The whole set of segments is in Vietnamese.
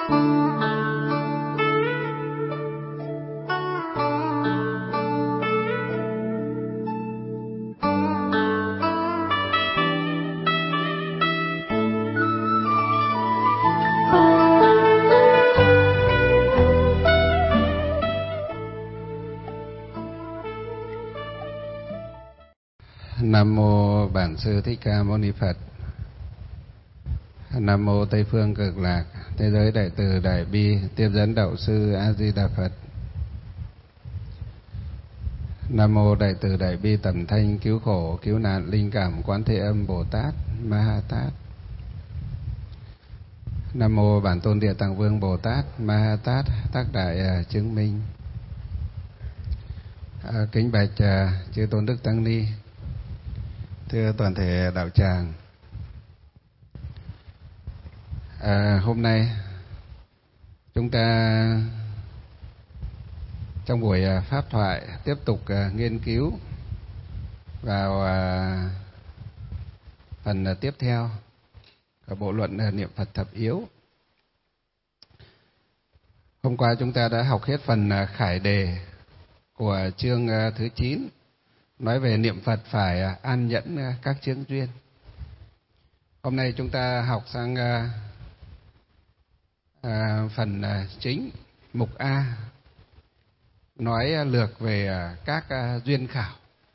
Nam mô Bản Sư Thích Ca Mâu Ni Phật. Nam mô Tây Phương Cực Lạc Thế Giới Đại Từ Đại Bi Tiếp Dẫn Đạo Sư A Di Đà Phật. Nam mô Đại Từ Đại Bi Tầm Thanh Cứu Khổ Cứu Nạn Linh Cảm Quán Thế Âm Bồ Tát Ma Ha Tát. Nam mô Bản Tôn Địa Tạng Vương Bồ Tát Ma Ha Tát Tác Đại Chứng Minh. Kính bạch chư Tôn Đức Tăng Ni, thưa toàn thể đạo tràng. Hôm nay chúng ta trong buổi pháp thoại tiếp tục nghiên cứu vào phần tiếp theo của bộ luận niệm Phật thập yếu. Hôm qua chúng ta đã học hết phần khải đề của chương thứ 9, nói về niệm Phật phải an nhẫn các chướng duyên. Hôm nay chúng ta học sang phần chính, mục A, nói lược về các duyên khảo.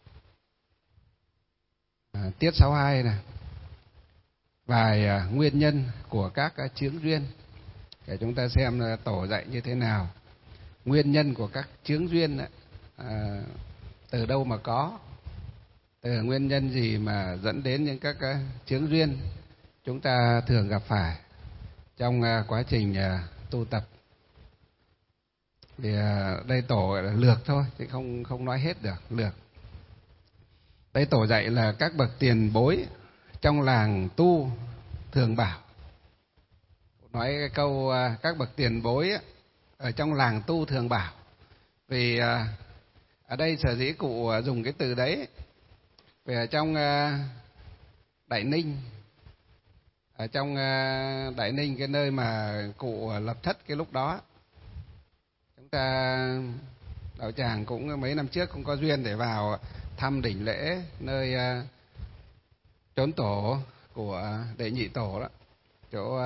Tiết 62 này, vài nguyên nhân của các chướng duyên, để chúng ta xem là tổ dạy như thế nào. Nguyên nhân của các chướng duyên từ đâu mà có, từ nguyên nhân gì mà dẫn đến những các chướng duyên chúng ta thường gặp phải trong quá trình tu tập. Thì đây tổ gọi là lược thôi, chứ không nói hết được, lược. Đây tổ dạy là các bậc tiền bối trong làng tu thường bảo. Nói cái câu các bậc tiền bối ở trong làng tu thường bảo, vì ở đây sở dĩ cụ dùng cái từ đấy, vì ở trong Đại Ninh, ở trong Đại Ninh, cái nơi mà cụ lập thất cái lúc đó, chúng ta đạo tràng cũng mấy năm trước cũng có duyên để vào thăm đỉnh lễ nơi chốn tổ của Đệ Nhị Tổ đó, chỗ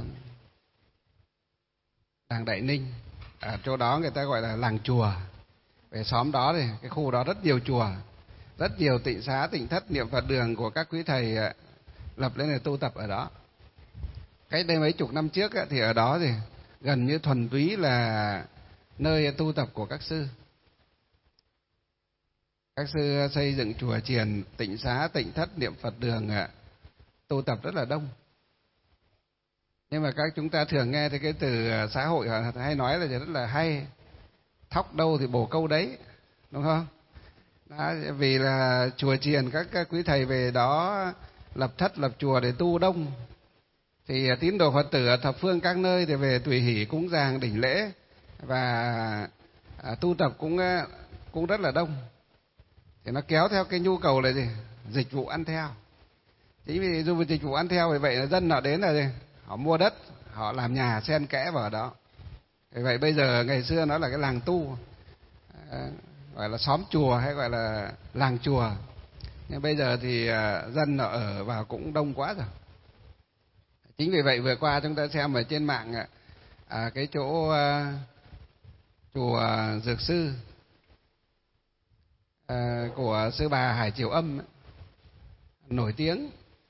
làng Đại Ninh. Ở chỗ đó người ta gọi là làng chùa. Về xóm đó thì cái khu đó rất nhiều chùa, rất nhiều tịnh xá, tịnh thất, niệm Phật đường của các quý thầy lập lên để tu tập ở đó. Cách đây mấy chục năm trước thì ở đó thì gần như thuần túy là nơi tu tập của các sư. Các sư xây dựng chùa chiền, tịnh xá, tịnh thất, niệm Phật đường, tu tập rất là đông. Nhưng mà các chúng ta thường nghe thấy cái từ xã hội họ hay nói là rất là hay, thóc đâu thì bổ câu đấy, đúng không? Đó, vì là chùa chiền các quý thầy về đó lập thất lập chùa để tu đông, thì tín đồ Phật tử ở thập phương các nơi thì về tùy hỷ cúng dường đỉnh lễ và tu tập cũng rất là đông. Thì nó kéo theo cái nhu cầu là gì? Dịch vụ ăn theo. Chính vì dù dịch vụ ăn theo, vì vậy là dân họ đến là gì? Họ mua đất, họ làm nhà xen kẽ vào đó. Vì vậy bây giờ, ngày xưa nó là cái làng tu, gọi là xóm chùa hay gọi là làng chùa. Nhưng bây giờ thì dân họ ở vào cũng đông quá rồi. Chính vì vậy vừa qua chúng ta xem ở trên mạng cái chỗ chùa Dược Sư của sư bà Hải Triều Âm nổi tiếng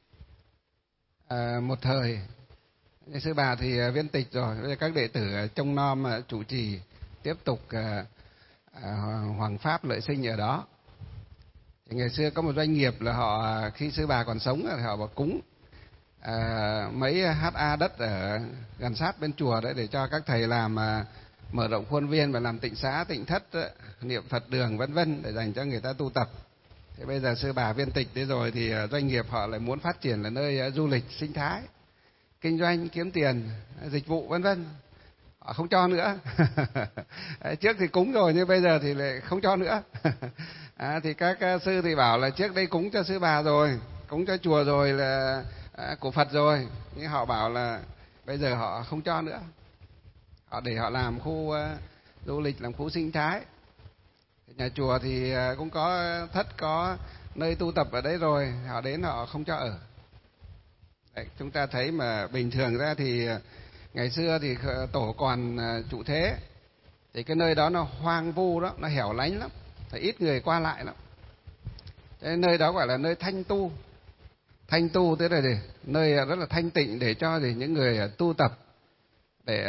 một thời. Sư bà thì viên tịch rồi, bây giờ các đệ tử trông nom chủ trì tiếp tục Hoàng Pháp Lợi Sinh ở đó. Thì ngày xưa có một doanh nghiệp là họ, khi sư bà còn sống thì họ bảo cúng mấy ha đất ở gần sát bên chùa đấy để cho các thầy làm mở rộng khuôn viên và làm tịnh xá, tịnh thất, niệm Phật đường vân vân để dành cho người ta tu tập. Thế bây giờ sư bà viên tịch thế rồi thì doanh nghiệp họ lại muốn phát triển là nơi du lịch sinh thái, kinh doanh kiếm tiền, dịch vụ vân vân. Họ không cho nữa. Trước thì cúng rồi nhưng bây giờ thì lại không cho nữa. Thì các sư thì bảo là trước đây cúng cho sư bà rồi, cúng cho chùa rồi là của Phật rồi, nhưng họ bảo là bây giờ họ không cho nữa. để họ làm khu du lịch, làm khu sinh thái. Nhà chùa thì cũng có thất, có nơi tu tập ở đấy rồi, họ đến họ không cho ở. Đấy, chúng ta thấy mà bình thường ra thì ngày xưa thì tổ còn trụ thế, thì cái nơi đó nó hoang vu đó, nó hẻo lánh lắm, thì ít người qua lại lắm. Cái nơi đó gọi là nơi thanh tu. Thanh tu tức là gì? Nơi rất là thanh tịnh để cho những người tu tập để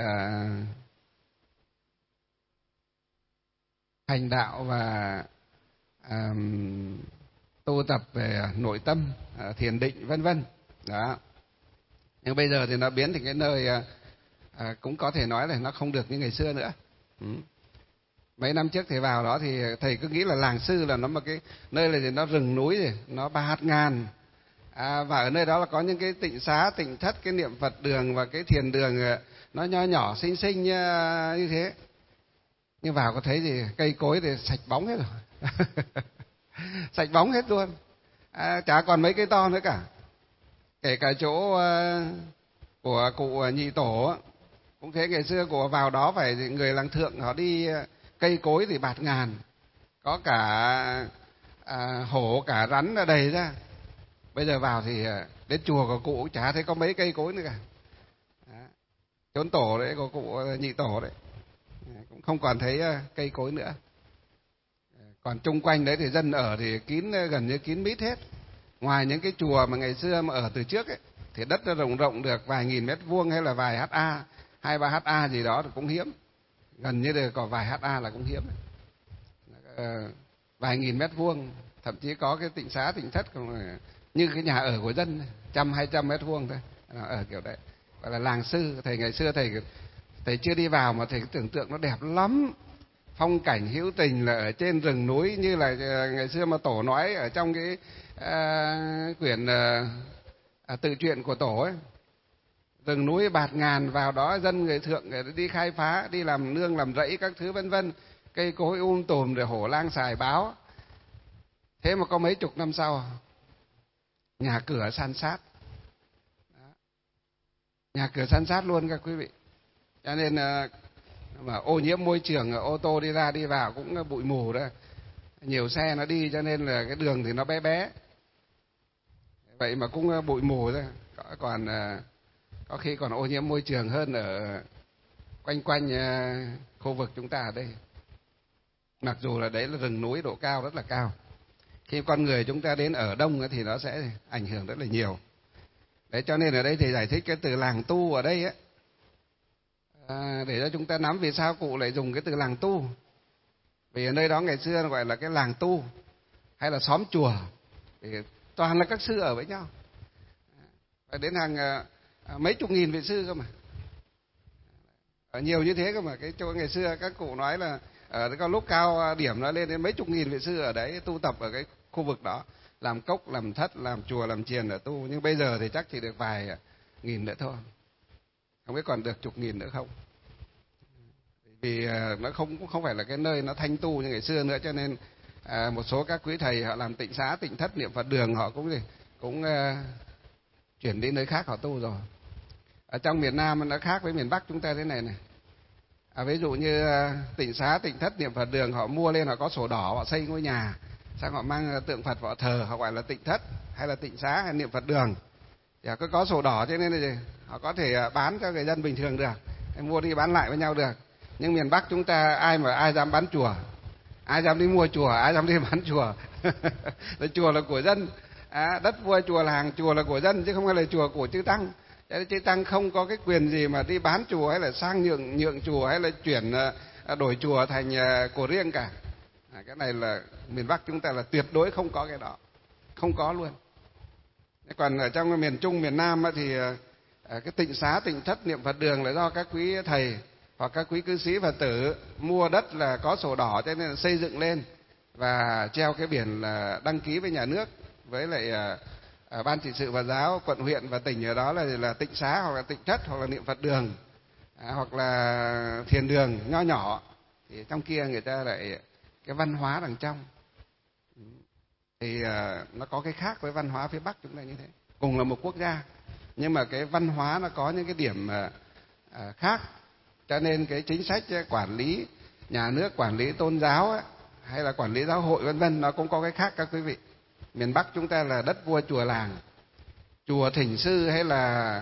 hành đạo và tu tập về nội tâm, thiền định vân vân. Đó. Nhưng bây giờ thì nó biến thành cái nơi cũng có thể nói là nó không được như ngày xưa nữa. Mấy năm trước thầy vào đó thì thầy cứ nghĩ là làng Sư là nó một cái nơi là gì, nó rừng núi gì, nó bạt ngàn. Và ở nơi đó là có những cái tịnh xá, tịnh thất, cái niệm Phật đường và cái thiền đường nó nho nhỏ xinh xinh như thế. Nhưng vào có thấy gì cây cối thì sạch bóng hết rồi. Sạch bóng hết luôn. Chả còn mấy cây to nữa cả. Kể cả chỗ của cụ Nhị Tổ cũng thế, ngày xưa của vào đó phải người làng Thượng họ đi cây cối thì bạt ngàn, có cả hổ cả rắn ở đầy ra. Bây giờ vào thì đến chùa của cụ cũng chả thấy có mấy cây cối nữa cả. Chốn tổ đấy của cụ Nhị Tổ đấy cũng không còn thấy cây cối nữa. Còn chung quanh đấy thì dân ở thì kín, gần như kín mít hết. Ngoài những cái chùa mà ngày xưa mà ở từ trước ấy, thì đất nó rộng rộng được vài nghìn mét vuông hay là vài ha, 2-3 ha gì đó thì cũng hiếm. Gần như là có vài ha là cũng hiếm. Vài nghìn mét vuông, thậm chí có cái tịnh xá, tịnh thất như cái nhà ở của dân, 100-200 mét vuông thôi, ở kiểu đấy. Gọi là làng Sư. Thầy ngày xưa thầy chưa đi vào mà thầy tưởng tượng nó đẹp lắm. Phong cảnh hữu tình là ở trên rừng núi, như là ngày xưa mà Tổ nói ở trong cái quyển tự truyện của Tổ ấy. Rừng núi bạt ngàn, vào đó dân người Thượng người đi khai phá, đi làm nương làm rẫy các thứ vân vân, cây cối tùm rồi hổ lang xài báo. Thế mà có mấy chục năm sau nhà cửa san sát. Nhà cửa san sát luôn các quý vị. Cho nên mà ô nhiễm môi trường, ô tô đi ra đi vào cũng bụi mù đó, nhiều xe nó đi cho nên là cái đường thì nó bé bé, vậy mà cũng bụi mù thôi. Còn có khi còn ô nhiễm môi trường hơn ở quanh khu vực chúng ta ở đây, mặc dù là đấy là rừng núi độ cao rất là cao. Khi con người chúng ta đến ở đông thì nó sẽ ảnh hưởng rất là nhiều. Đấy, cho nên ở đây thì giải thích cái từ làng tu ở đây ấy, để cho chúng ta nắm vì sao cụ lại dùng cái từ làng tu. Vì ở nơi đó ngày xưa gọi là cái làng tu hay là xóm chùa, thì toàn là các sư ở với nhau, đến hàng mấy chục nghìn vị sư cơ mà, ở nhiều như thế cơ mà. Cái chỗ ngày xưa các cụ nói là ở có lúc cao điểm nó lên đến mấy chục nghìn vị sư ở đấy tu tập ở cái khu vực đó, làm cốc, làm thất, làm chùa, làm chiền ở tu. Nhưng bây giờ thì chắc chỉ được vài nghìn nữa thôi, không biết còn được chục nghìn nữa không. Vì nó không phải là cái nơi nó thanh tu như ngày xưa nữa, cho nên một số các quý thầy họ làm tịnh xá, tịnh thất, niệm Phật đường họ cũng chuyển đi nơi khác họ tu rồi. Ở trong miền Nam nó khác với miền Bắc chúng ta thế này. Ví dụ như tịnh xá, tịnh thất, niệm Phật đường họ mua lên, họ có sổ đỏ, họ xây ngôi nhà, xong họ mang tượng Phật họ thờ, họ gọi là tịnh thất hay là tịnh xá hay niệm Phật đường. Thì họ cứ có sổ đỏ cho nên là gì? Họ có thể bán cho người dân bình thường được, mua đi bán lại với nhau được. Nhưng miền Bắc chúng ta ai dám bán chùa, ai dám đi mua chùa, ai dám đi bán chùa. Chùa là của dân, đất vua chùa là hàng chùa là của dân, chứ không phải là chùa của chư tăng. Chư tăng không có cái quyền gì mà đi bán chùa hay là sang nhượng chùa hay là chuyển đổi chùa thành của riêng cả. Cái này là miền Bắc chúng ta là tuyệt đối không có cái đó, không có luôn. Còn ở trong miền Trung, miền Nam thì cái tịnh xá, tịnh thất, niệm Phật đường là do các quý thầy hoặc các quý cư sĩ Phật tử mua đất, là có sổ đỏ cho nên là xây dựng lên và treo cái biển là đăng ký với nhà nước, với lại ban trị sự Phật giáo quận, huyện và tỉnh ở đó là tịnh xá hoặc là tịnh thất hoặc là niệm Phật đường hoặc là thiền đường nho nhỏ. Thì trong kia người ta lại cái văn hóa đằng trong thì nó có cái khác với văn hóa phía Bắc chúng ta như thế. Cùng là một quốc gia nhưng mà cái văn hóa nó có những cái điểm khác. Cho nên cái chính sách quản lý nhà nước, quản lý tôn giáo hay là quản lý giáo hội vân vân nó cũng có cái khác các quý vị. Miền Bắc chúng ta là đất vua chùa làng, chùa thỉnh sư hay là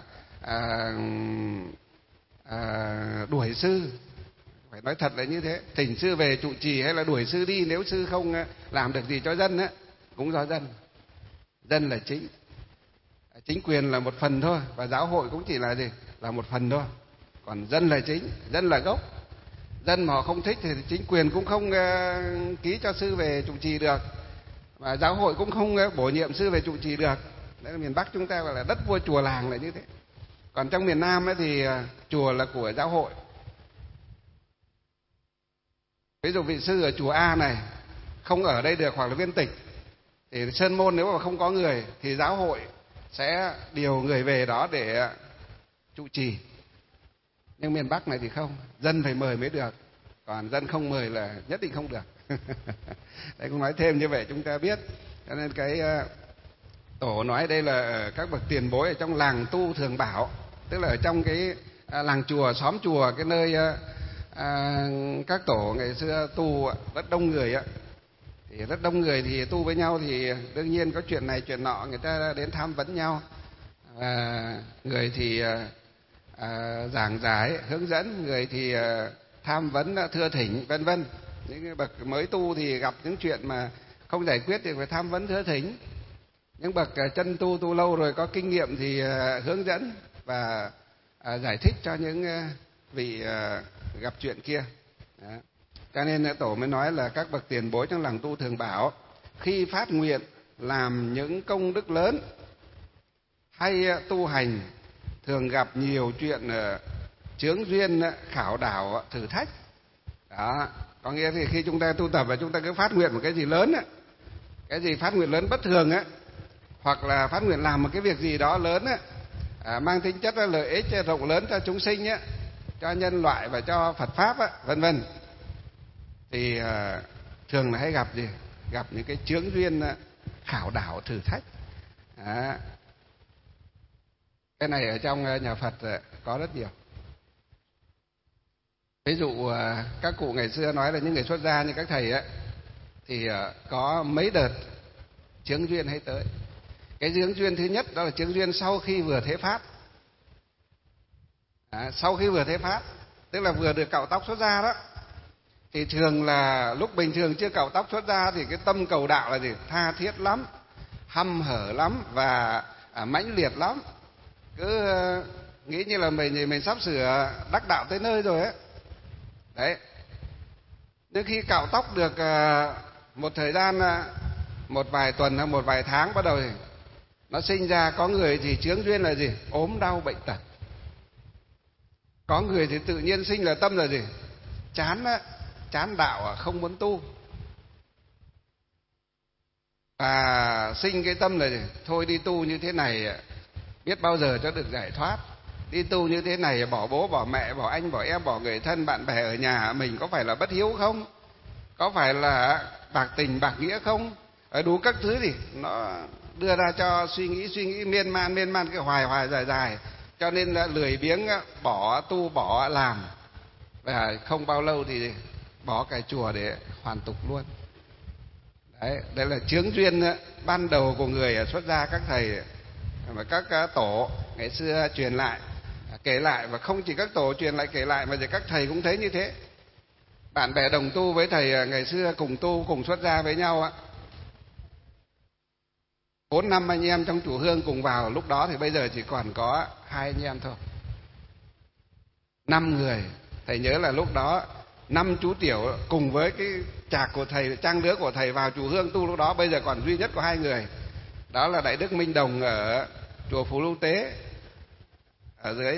đuổi sư, phải nói thật là như thế. Thỉnh sư về trụ trì hay là đuổi sư đi nếu sư không làm được gì cho dân cũng do dân. Dân là chính, chính quyền là một phần thôi, và giáo hội cũng chỉ là gì, là một phần thôi. Còn dân là chính, dân là gốc. Dân mà họ không thích thì chính quyền cũng không ký cho sư về trụ trì được, và giáo hội cũng không bổ nhiệm sư về trụ trì được. Đấy là miền Bắc chúng ta gọi là đất vua chùa làng là như thế. Còn trong miền Nam thì chùa là của giáo hội. Ví dụ vị sư ở chùa A này không ở đây được hoặc là viên tịch, thì sơn môn nếu mà không có người thì giáo hội sẽ điều người về đó để trụ trì. Nhưng miền Bắc này thì không, dân phải mời mới được, còn dân không mời là nhất định không được. Đấy, cũng nói thêm như vậy chúng ta biết. Cho nên cái tổ nói đây là các bậc tiền bối ở trong làng tu thường bảo, tức là ở trong cái làng chùa, xóm chùa, cái nơi các tổ ngày xưa tu rất đông người thì rất đông người thì tu với nhau thì đương nhiên có chuyện này chuyện nọ, người ta đến tham vấn nhau, người thì giảng giải hướng dẫn, người thì tham vấn thưa thỉnh vân vân. Những bậc mới tu thì gặp những chuyện mà không giải quyết thì phải tham vấn thưa thỉnh. Những bậc chân tu, tu lâu rồi có kinh nghiệm thì hướng dẫn và giải thích cho những vị gặp chuyện kia. Đó. Cho nên tổ mới nói là các bậc tiền bối trong làng tu thường bảo, khi phát nguyện làm những công đức lớn hay tu hành thường gặp nhiều chuyện chướng duyên, khảo đảo, thử thách. Đó, có nghĩa thì khi chúng ta tu tập và chúng ta cứ phát nguyện một cái gì lớn cái gì phát nguyện lớn bất thường hoặc là phát nguyện làm một cái việc gì đó lớn mang tính chất là lợi ích rộng lớn cho chúng sinh cho nhân loại và cho Phật pháp vân vân, thì thường là hay gặp gì, gặp những cái chướng duyên khảo đảo thử thách. Đó. Cái này ở trong nhà Phật có rất nhiều. Ví dụ các cụ ngày xưa nói là những người xuất gia như các thầy thì có mấy đợt chướng duyên hay tới. Cái chướng duyên thứ nhất đó là chướng duyên sau khi vừa thế pháp. Sau khi vừa thế pháp, tức là vừa được cạo tóc xuất gia đó, thì thường là lúc bình thường chưa cạo tóc xuất gia thì cái tâm cầu đạo là gì, tha thiết lắm, hăm hở lắm và mãnh liệt lắm, cứ nghĩ như là mình sắp sửa đắc đạo tới nơi rồi đấy. Nhưng khi cạo tóc được một thời gian, một vài tuần hay một vài tháng, bắt đầu thì nó sinh ra, có người thì chướng duyên là gì, ốm đau bệnh tật. Có người thì tự nhiên sinh là tâm là gì, chán đạo, không muốn tu. Và sinh cái tâm là gì, thôi đi tu như thế này biết bao giờ cho được giải thoát. Đi tu như thế này bỏ bố bỏ mẹ, bỏ anh bỏ em, bỏ người thân bạn bè ở nhà mình, có phải là bất hiếu không? Có phải là bạc tình bạc nghĩa không? Đủ các thứ thì nó đưa ra cho suy nghĩ miên man cái hoài dài, cho nên là lười biếng bỏ tu bỏ làm, và không bao lâu thì bỏ cái chùa để hoàn tục luôn. Đấy, đây là chướng duyên ban đầu của người xuất gia, các thầy và các tổ ngày xưa truyền lại, kể lại. Và không chỉ các tổ truyền lại kể lại mà các thầy cũng thấy như thế. Bạn bè đồng tu với thầy ngày xưa cùng tu cùng xuất gia với nhau 4-5 anh em trong chùa Hương cùng vào, lúc đó thì bây giờ chỉ còn có 2 anh em thôi. 5 người, thầy nhớ là lúc đó 5 chú tiểu cùng với cái chạc của thầy, trang lứa của thầy vào chùa Hương tu, lúc đó bây giờ còn duy nhất có 2 người. Đó là Đại Đức Minh Đồng ở chùa Phú Lưu Tế ở dưới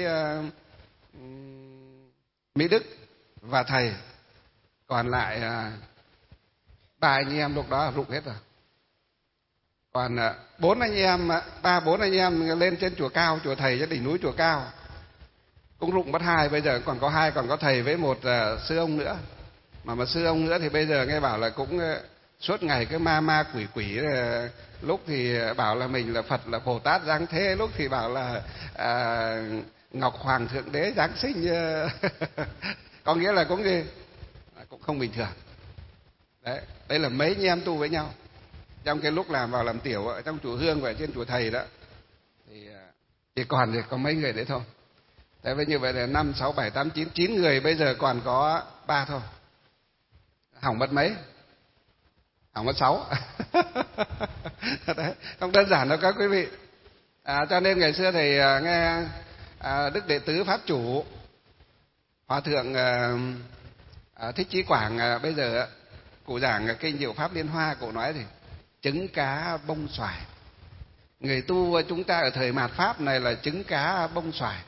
Mỹ Đức, và thầy. Còn lại 3 anh em lúc đó rụng hết rồi. Còn 4 anh em, 3-4 anh em lên trên chùa Cao, chùa thầy trên đỉnh núi chùa Cao cũng rụng mất 2. Bây giờ còn có 2, còn có thầy với một sư ông nữa. Mà sư ông nữa thì bây giờ nghe bảo là cũng suốt ngày cái ma quỷ, lúc thì bảo là mình là Phật là Bồ Tát Giáng Thế, lúc thì bảo là Ngọc Hoàng Thượng Đế Giáng sinh có nghĩa là cũng gì, cũng không bình thường. Đấy, đây là mấy anh em tu với nhau trong cái lúc làm vào làm tiểu ở trong chùa Hương và trên chùa Thầy đó, thì chỉ có mấy người đấy thôi. Thế với như vậy là 5, 6, 7, 8, 9 người, bây giờ còn có 3 thôi. Hỏng mất mấy? Hỏng mất 6. Đấy, không đơn giản đâu các quý vị. Cho nên ngày xưa thầy nghe Đức Đệ Tứ Pháp Chủ Hòa Thượng Thích Chí Quảng bây giờ cụ giảng kinh Diệu Pháp Liên Hoa, cụ nói thì trứng cá bông xoài. Người tu chúng ta ở thời mạt Pháp này là trứng cá bông xoài.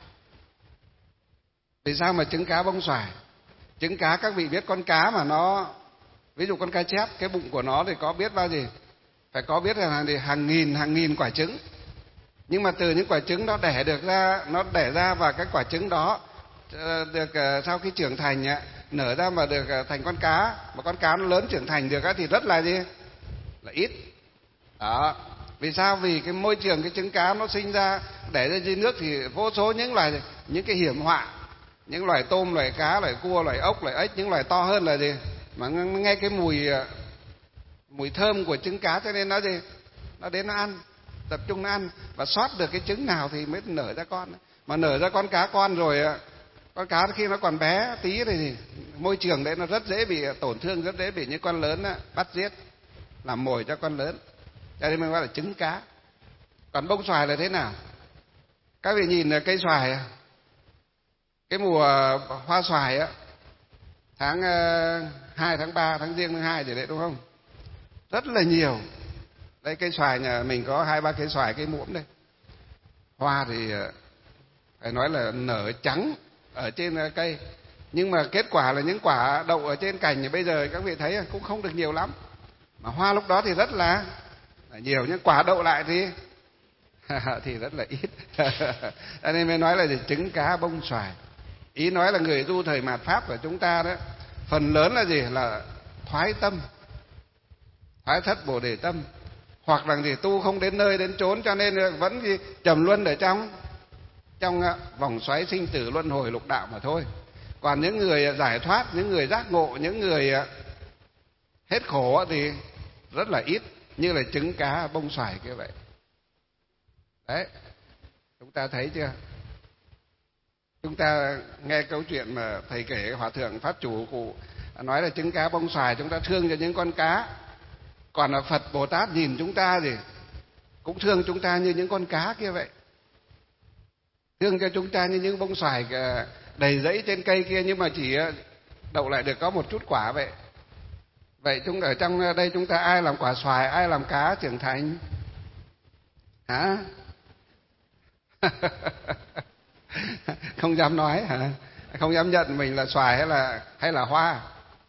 Vì sao mà trứng cá bông xoài? Trứng cá các vị biết con cá mà nó, ví dụ con cá chép, cái bụng của nó thì có biết bao gì? Phải có biết là hàng nghìn quả trứng. Nhưng mà từ những quả trứng đó nó đẻ ra và cái quả trứng đó được sau khi trưởng thành nở ra mà được thành con cá, mà con cá nó lớn trưởng thành được thì rất là gì? Là ít. Đó. Vì sao? Vì cái môi trường cái trứng cá nó sinh ra đẻ ra dưới nước thì vô số những cái hiểm họa, những loài tôm, loài cá, loài cua, loài ốc, loài ếch, những loài to hơn là gì? Mà nghe cái mùi thơm của trứng cá cho nên nó gì? Nó đến nó ăn, tập trung nó ăn và sót được cái trứng nào thì mới nở ra con. Mà nở ra con cá con rồi, con cá khi nó còn bé tí thì môi trường đấy nó rất dễ bị tổn thương, rất dễ bị những con lớn bắt giết làm mồi cho con lớn. Cho nên mình gọi là trứng cá. Còn bông xoài là thế nào? Các vị nhìn cây xoài, cái mùa hoa xoài tháng 2, tháng 3, tháng Giêng, tháng 2 gì đấy đúng không? Rất là nhiều. Đây cây xoài nhà mình có 2, 3 cây xoài, cây muỗng đây. Hoa thì phải nói là nở trắng ở trên cây. Nhưng mà kết quả là những quả đậu ở trên cành thì bây giờ các vị thấy cũng không được nhiều lắm. Mà hoa lúc đó thì rất là nhiều, nhưng quả đậu lại thì rất là ít. Cho nên mới nói là trứng cá bông xoài. Ý nói là người tu thời mạt Pháp của chúng ta đó, phần lớn là gì? Là thoái tâm, thoái thất bồ đề tâm, hoặc là thì tu không đến nơi đến chốn, cho nên vẫn trầm luân ở trong vòng xoáy sinh tử luân hồi lục đạo mà thôi. Còn những người giải thoát, những người giác ngộ, những người hết khổ thì rất là ít, như là trứng cá bông xoài kia vậy. Đấy, chúng ta thấy chưa? Chúng ta nghe câu chuyện mà thầy kể Hòa Thượng Pháp Chủ cụ nói là trứng cá bông xoài, chúng ta thương cho những con cá. Còn là Phật Bồ Tát nhìn chúng ta thì cũng thương chúng ta như những con cá kia vậy. Thương cho chúng ta như những bông xoài đầy rẫy trên cây kia, nhưng mà chỉ đậu lại được có một chút quả vậy. Vậy chúng ở trong đây chúng ta ai làm quả xoài, ai làm cá trưởng thành? Hả? Không dám nói hả? Không dám nhận mình là xoài hay là hoa.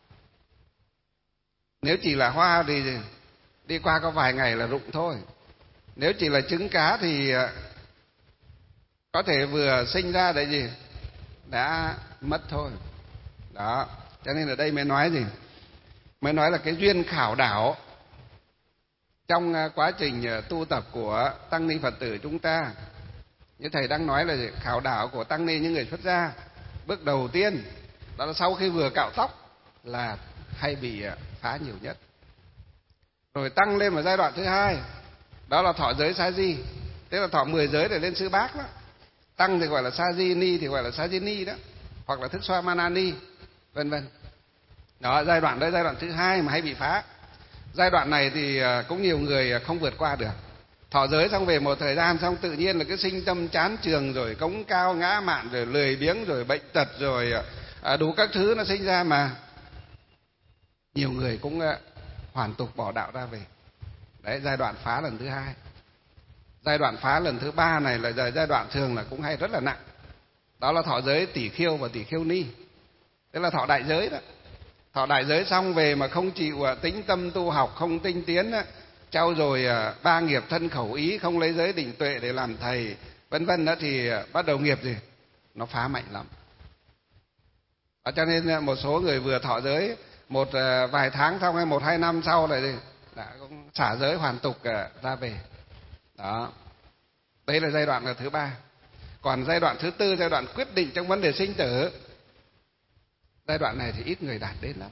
Nếu chỉ là hoa thì đi qua có vài ngày là rụng thôi. Nếu chỉ là trứng cá thì có thể vừa sinh ra để gì? Đã mất thôi. Đó, cho nên ở đây mới nói gì? Mới nói là cái duyên khảo đảo trong quá trình tu tập của tăng ni Phật tử chúng ta. Như thầy đang nói là khảo đảo của tăng ni những người xuất gia. Bước đầu tiên đó là sau khi vừa cạo tóc là hay bị phá nhiều nhất. Rồi tăng lên vào giai đoạn thứ hai, đó là thọ giới sa di, tức là thọ 10 giới để lên sư bác đó. Tăng thì gọi là sa di, ni thì gọi là sa di ni đó, hoặc là thức xoa manani, vân vân. Đó, giai đoạn đó giai đoạn thứ hai mà hay bị phá. Giai đoạn này thì cũng nhiều người không vượt qua được. Thọ giới xong về một thời gian xong tự nhiên là cái sinh tâm chán chường, rồi cống cao ngã mạn, rồi lười biếng, rồi bệnh tật, rồi đủ các thứ nó sinh ra, mà nhiều người cũng hoàn tục bỏ đạo ra về. Đấy, giai đoạn phá lần thứ hai. Giai đoạn phá lần thứ ba này là giai đoạn thường là cũng hay rất là nặng. Đó là thọ giới tỷ khiêu và tỷ khiêu ni, tức là thọ đại giới đó. Thọ đại giới xong về mà không chịu tĩnh tâm tu học, không tinh tiến, trau dồi 3 nghiệp thân khẩu ý, không lấy giới định tuệ để làm thầy, vân vân đó, thì bắt đầu nghiệp gì? Nó phá mạnh lắm. Cho nên một số người vừa thọ giới một vài tháng xong hay 1-2 năm sau lại đã cũng xả giới hoàn tục ra về. Đó. Đấy là giai đoạn thứ ba. Còn giai đoạn thứ tư, giai đoạn quyết định trong vấn đề sinh tử, giai đoạn này thì ít người đạt đến lắm.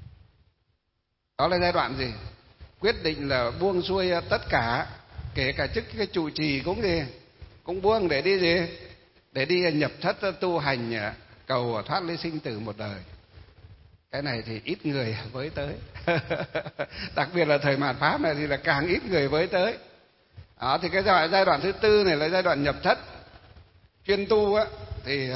Đó là giai đoạn gì? Quyết định là buông xuôi tất cả, kể cả chức cái trụ trì cũng gì, cũng buông để đi gì, để đi nhập thất tu hành, cầu thoát ly sinh tử một đời. Cái này thì ít người với tới. Đặc biệt là thời mạt Pháp này thì là càng ít người với tới. Đó, thì cái giai đoạn thứ tư này là giai đoạn nhập thất chuyên tu á, thì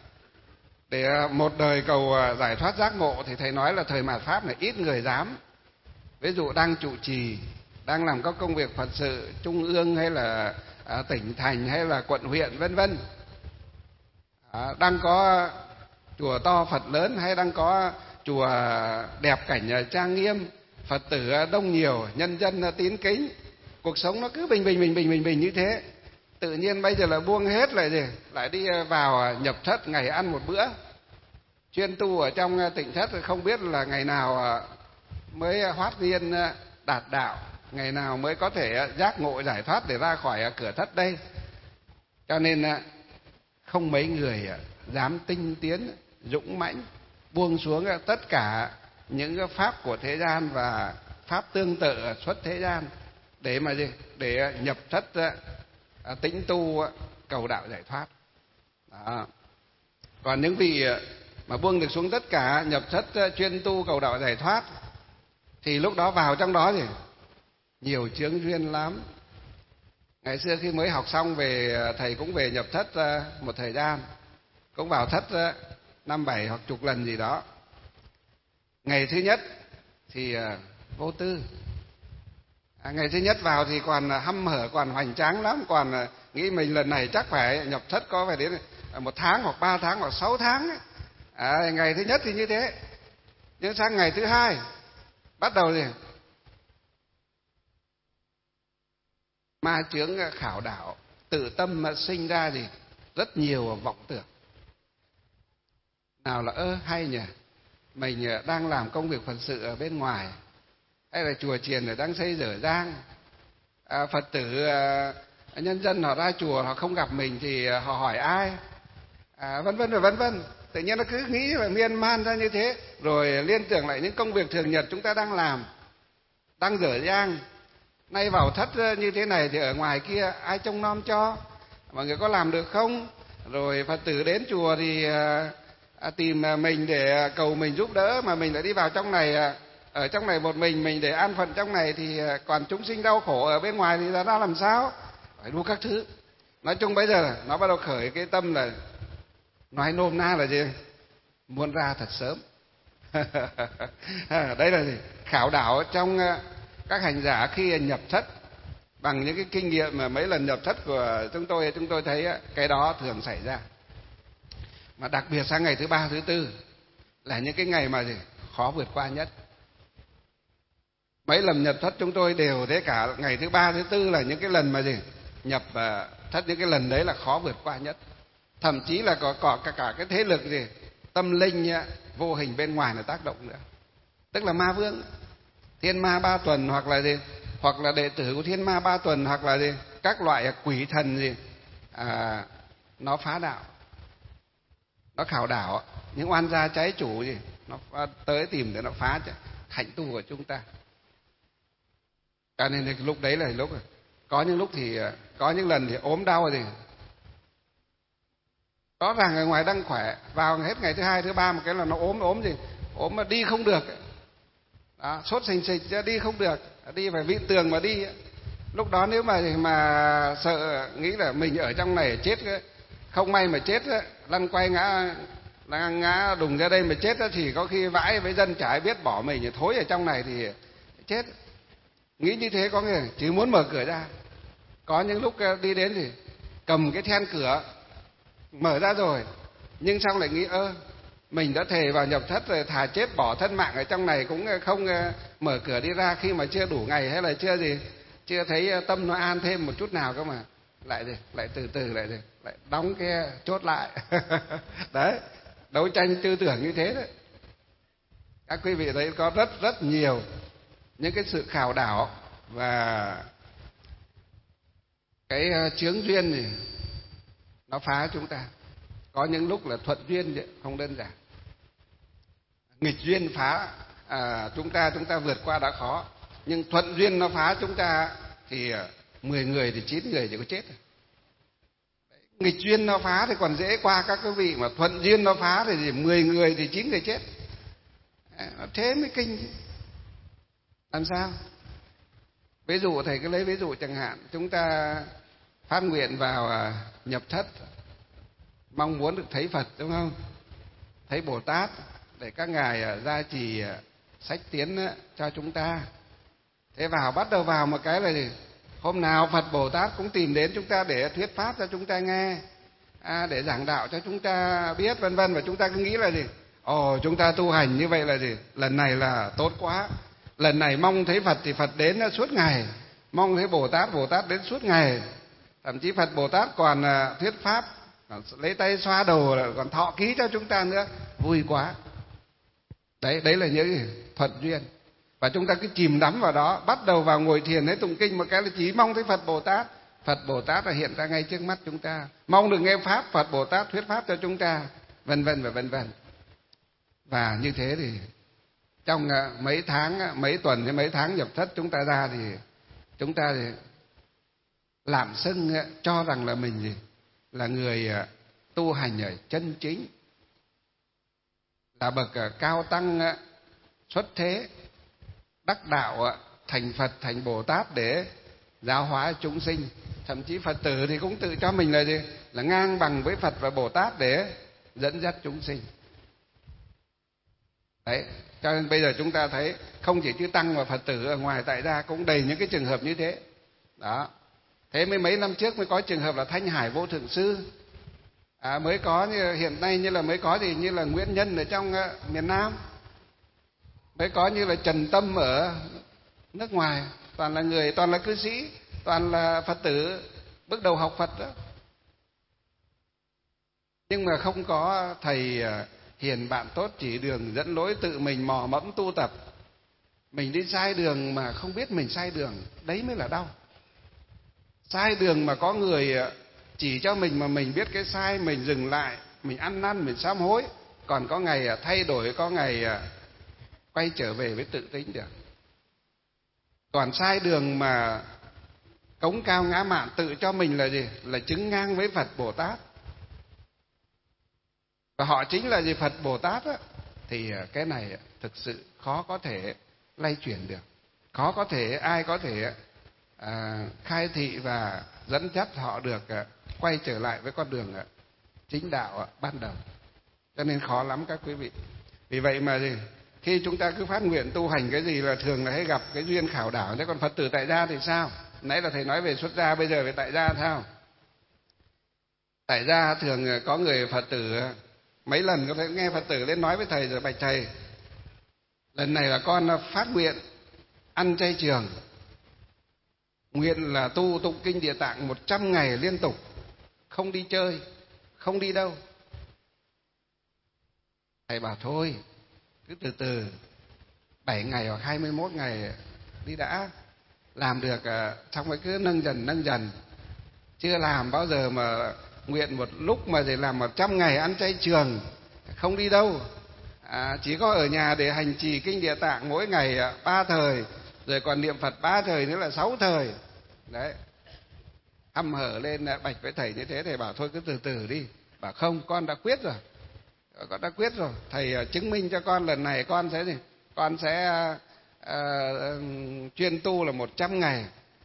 để một đời cầu giải thoát giác ngộ thì thầy nói là thời mạt Pháp này ít người dám. Ví dụ đang trụ trì, đang làm các công việc Phật sự trung ương hay là tỉnh thành hay là quận huyện vân vân, đang có chùa to Phật lớn hay đang có chùa đẹp cảnh trang nghiêm, Phật tử đông nhiều, nhân dân tín kính, cuộc sống nó cứ bình bình như thế. Tự nhiên bây giờ là buông hết lại gì, lại đi vào nhập thất, ngày ăn một bữa, chuyên tu ở trong tịnh thất, không biết là ngày nào mới hoát viên đạt đạo, ngày nào mới có thể giác ngộ giải thoát để ra khỏi cửa thất đây. Cho nên không mấy người dám tinh tiến dũng mãnh buông xuống tất cả những pháp của thế gian và pháp tương tự xuất thế gian để mà gì, để nhập thất tĩnh tu cầu đạo giải thoát. Đó. Còn những vị mà buông được xuống tất cả, nhập thất chuyên tu cầu đạo giải thoát, thì lúc đó vào trong đó thì nhiều chướng duyên lắm. Ngày xưa khi mới học xong về, thầy cũng về nhập thất một thời gian, cũng vào thất 5-7 hoặc chục lần gì đó. Ngày thứ nhất thì vô tư. Ngày thứ nhất vào thì còn hăm hở, còn hoành tráng lắm, còn nghĩ mình lần này chắc phải nhập thất có phải đến 1 tháng hoặc 3 tháng hoặc 6 tháng ấy. Ngày thứ nhất thì như thế. Nhưng sang ngày thứ hai bắt đầu thì ma chướng khảo đảo, tự tâm sinh ra gì rất nhiều vọng tưởng. Nào là hay nhỉ, mình đang làm công việc Phật sự ở bên ngoài, hay là chùa chiền đang xây dở dang, Phật tử nhân dân họ ra chùa họ không gặp mình thì họ hỏi ai, vân vân và vân vân. Tự nhiên nó cứ nghĩ và miên man ra như thế, rồi liên tưởng lại những công việc thường nhật chúng ta đang làm, đang dở dang. Nay vào thất như thế này thì ở ngoài kia ai trông nom cho, mọi người có làm được không? Rồi Phật tử đến chùa thì tìm mình để cầu mình giúp đỡ, mà mình lại đi vào trong này, ở trong này một mình để an phận trong này, thì còn chúng sinh đau khổ ở bên ngoài thì ra làm sao? Phải đủ các thứ. Nói chung bây giờ nó bắt đầu khởi cái tâm là, nói nôm na là gì? Muốn ra thật sớm. Đây là gì? Khảo đảo trong các hành giả khi nhập thất. Bằng những cái kinh nghiệm mà mấy lần nhập thất của chúng tôi thấy cái đó thường xảy ra. Mà đặc biệt sang ngày thứ 3, thứ 4 là những cái ngày mà gì? Khó vượt qua nhất. Mấy lần nhập thất chúng tôi đều thế cả. Ngày thứ 3, thứ 4 là những cái lần mà gì? Nhập thất, những cái lần đấy là khó vượt qua nhất. Thậm chí là có cả cái thế lực gì? Tâm linh vô hình bên ngoài là tác động nữa. Tức là ma vương, thiên ma 3 tuần, hoặc là gì? Hoặc là đệ tử của thiên ma 3 tuần, hoặc là gì? Các loại quỷ thần gì? Nó phá đạo, nó khảo đảo, những oan gia trái chủ gì? Nó tới tìm để nó phá hạnh tu của chúng ta. Cho nên lúc đấy là lúc có những lúc thì có những lần thì ốm đau thì rõ ràng ở ngoài đang khỏe, vào hết ngày thứ 2, thứ 3 một cái là nó ốm gì? Ốm mà đi không được. Đó, sốt sình sịch đi không được, đi phải vịn tường mà đi. Lúc đó nếu mà sợ nghĩ là mình ở trong này chết, không may mà chết, lăn quay ngã đùng ra đây mà chết thì có khi vãi với dân chả ai biết, bỏ mình thối ở trong này thì chết. Nghĩ như thế có nghĩa là chỉ muốn mở cửa ra. Có những lúc đi đến thì cầm cái then cửa mở ra rồi, nhưng xong lại nghĩ mình đã thề vào nhập thất rồi, thà chết bỏ thân mạng ở trong này cũng không mở cửa đi ra khi mà chưa đủ ngày, hay là chưa thấy tâm nó an thêm một chút nào cơ mà lại từ từ lại đóng cái chốt lại. Đấy, đấu tranh tư tưởng như thế đấy. Các quý vị thấy có rất nhiều những cái sự khảo đảo và cái chướng duyên nó phá chúng ta. Có những lúc là thuận duyên chứ không đơn giản. Nghịch duyên phá chúng ta vượt qua đã khó, nhưng thuận duyên nó phá chúng ta thì 10 người thì 9 người chỉ có chết. Nghịch duyên nó phá thì còn dễ qua các quý vị, mà thuận duyên nó phá thì 10 người thì 9 người chết. Thế mới kinh chứ. Làm sao? Ví dụ thầy cứ lấy ví dụ chẳng hạn, chúng ta phát nguyện vào nhập thất, mong muốn được thấy Phật, đúng không? Thấy Bồ Tát để các ngài gia trì sách tiến cho chúng ta. Thế bắt đầu vào một cái là gì? Hôm nào Phật Bồ Tát cũng tìm đến chúng ta để thuyết pháp cho chúng ta nghe, để giảng đạo cho chúng ta biết, vân vân. Và chúng ta cứ nghĩ là gì? Chúng ta tu hành như vậy là gì? Lần này là tốt quá, lần này mong thấy Phật thì Phật đến suốt ngày, mong thấy Bồ Tát đến suốt ngày. Thậm chí Phật Bồ Tát còn thuyết pháp, còn lấy tay xoa đầu, còn thọ ký cho chúng ta nữa, vui quá. Đấy là những thuận duyên. Và chúng ta cứ chìm đắm vào đó, bắt đầu vào ngồi thiền ấy, tụng kinh một cái là chỉ mong thấy Phật Bồ Tát là hiện ra ngay trước mắt chúng ta, mong được nghe pháp, Phật Bồ Tát thuyết pháp cho chúng ta, vân vân và vân vân. Và như thế thì trong mấy tháng, mấy tuần hay mấy tháng nhập thất chúng ta ra thì chúng ta thì làm xưng cho rằng là mình gì? Là người tu hành ở chân chính, là bậc cao tăng xuất thế, đắc đạo thành Phật thành Bồ Tát để giáo hóa chúng sinh. Thậm chí Phật tử thì cũng tự cho mình là gì? Là ngang bằng với Phật và Bồ Tát để dẫn dắt chúng sinh. Đấy, cho nên bây giờ chúng ta thấy không chỉ chư tăng mà Phật tử ở ngoài tại gia cũng đầy những cái trường hợp như thế. Đó. Thế mấy năm trước mới có trường hợp là Thanh Hải Vô Thượng Sư, mới có như hiện nay, như là mới có thì như là Nguyễn Nhân ở trong miền Nam, mới có như là Trần Tâm ở nước ngoài, toàn là cư sĩ, toàn là Phật tử bước đầu học Phật đó. Nhưng mà không có thầy hiền bạn tốt chỉ đường dẫn lối, tự mình mò mẫm tu tập. Mình đi sai đường mà không biết mình sai đường, đấy mới là đau. Sai đường mà có người chỉ cho mình mà mình biết cái sai, mình dừng lại, mình ăn năn, mình sám hối, còn có ngày thay đổi, có ngày quay trở về với tự tính được. Còn sai đường mà cống cao ngã mạn, tự cho mình là gì? Là chứng ngang với Phật Bồ Tát, và họ chính là gì? Phật Bồ Tát á, thì cái này thực sự khó có thể lay chuyển được, khó có thể ai có thể khai thị và dẫn dắt họ được quay trở lại với con đường chính đạo ban đầu. Cho nên khó lắm các quý vị. Vì vậy mà gì? Khi chúng ta cứ phát nguyện tu hành cái gì là thường là hay gặp cái duyên khảo đảo. Thế còn Phật tử tại gia thì sao? Nãy là thầy nói về xuất gia, bây giờ về tại gia sao? Tại gia thường có người Phật tử mấy lần có thể nghe Phật tử lên nói với thầy rồi: bạch thầy, lần này là con phát nguyện ăn chay trường, nguyện là tu tụng kinh Địa Tạng 100 ngày liên tục, không đi chơi, không đi đâu. Thầy bảo thôi, cứ từ từ, 7 ngày hoặc 21 ngày đi đã, làm được xong rồi cứ nâng dần. Chưa làm bao giờ mà nguyện một lúc mà để làm 100 ngày ăn chay trường, không đi đâu, chỉ có ở nhà để hành trì kinh Địa Tạng mỗi ngày 3 thời, rồi còn niệm Phật 3 thời nữa là 6 thời. Đấy, hăm hở lên bạch với thầy như thế. Thầy bảo thôi cứ từ từ đi. Bảo không, con đã quyết rồi, thầy chứng minh cho con lần này con sẽ chuyên tu là 100 ngày.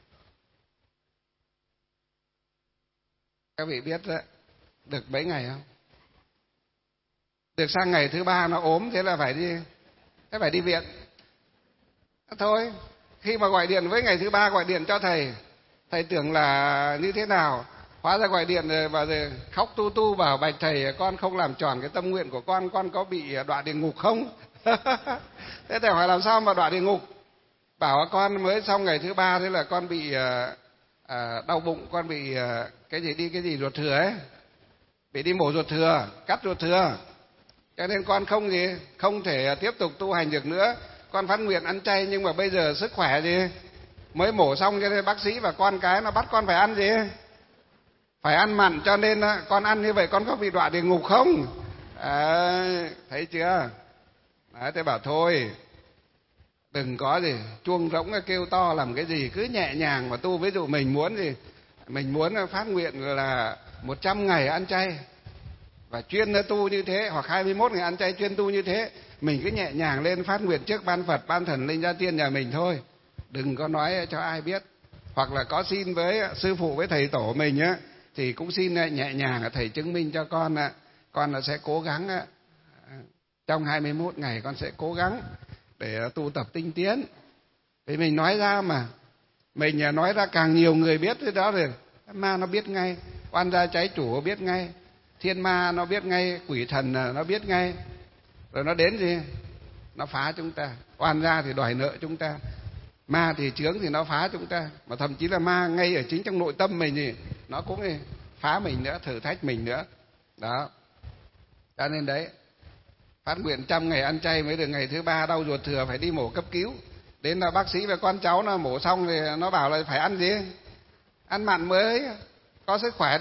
Các vị biết đó, được mấy ngày không? Được sang ngày thứ 3 nó ốm, thế là phải đi viện. Thôi, khi mà gọi điện với ngày thứ 3 gọi điện cho thầy tưởng là như thế nào, hóa ra gọi điện rồi và rồi khóc tu bảo: bạch thầy, con không làm tròn cái tâm nguyện của con có bị đọa địa ngục không? Thế thầy hỏi làm sao mà đọa địa ngục? Bảo con mới xong ngày thứ 3, thế là con bị đau bụng, con bị cái gì ruột thừa ấy, bị đi mổ ruột thừa, cắt ruột thừa, cho nên con không thể tiếp tục tu hành được nữa. Con phát nguyện ăn chay, nhưng mà bây giờ sức khỏe mới mổ xong, cho nên bác sĩ và con cái nó bắt con phải ăn phải ăn mặn, cho nên con ăn như vậy con có bị đọa địa ngục không? Thấy chưa? Đấy, thế bảo thôi, đừng có gì chuông rỗng kêu to làm cái gì, cứ nhẹ nhàng mà tu. Ví dụ mình muốn gì, mình muốn phát nguyện là 100 ngày ăn chay và chuyên tu như thế, hoặc 21 ngày ăn chay chuyên tu như thế, mình cứ nhẹ nhàng lên phát nguyện trước ban Phật, ban thần linh gia tiên nhà mình thôi, đừng có nói cho ai biết. Hoặc là có xin với sư phụ, với thầy tổ mình á, thì cũng xin nhẹ nhàng, thầy chứng minh cho con là sẽ cố gắng trong 21 ngày con sẽ cố gắng để tu tập tinh tiến. Vì mình nói ra mà, mình nói ra càng nhiều người biết thế đó, rồi ma nó biết ngay, oan gia trái chủ biết ngay, thiên ma nó biết ngay, quỷ thần nó biết ngay, rồi nó đến gì, nó phá chúng ta. Oan gia thì đòi nợ chúng ta, ma thì chướng thì nó phá chúng ta, mà thậm chí là ma ngay ở chính trong nội tâm mình thì nó cũng phá mình nữa, thử thách mình nữa đó. Cho nên đấy, phát nguyện 100 ngày ăn chay, mới được ngày thứ 3 đau ruột thừa phải đi mổ cấp cứu. Đến là bác sĩ và con cháu nó mổ xong thì nó bảo là phải ăn gì, ăn mặn mới có sức khỏe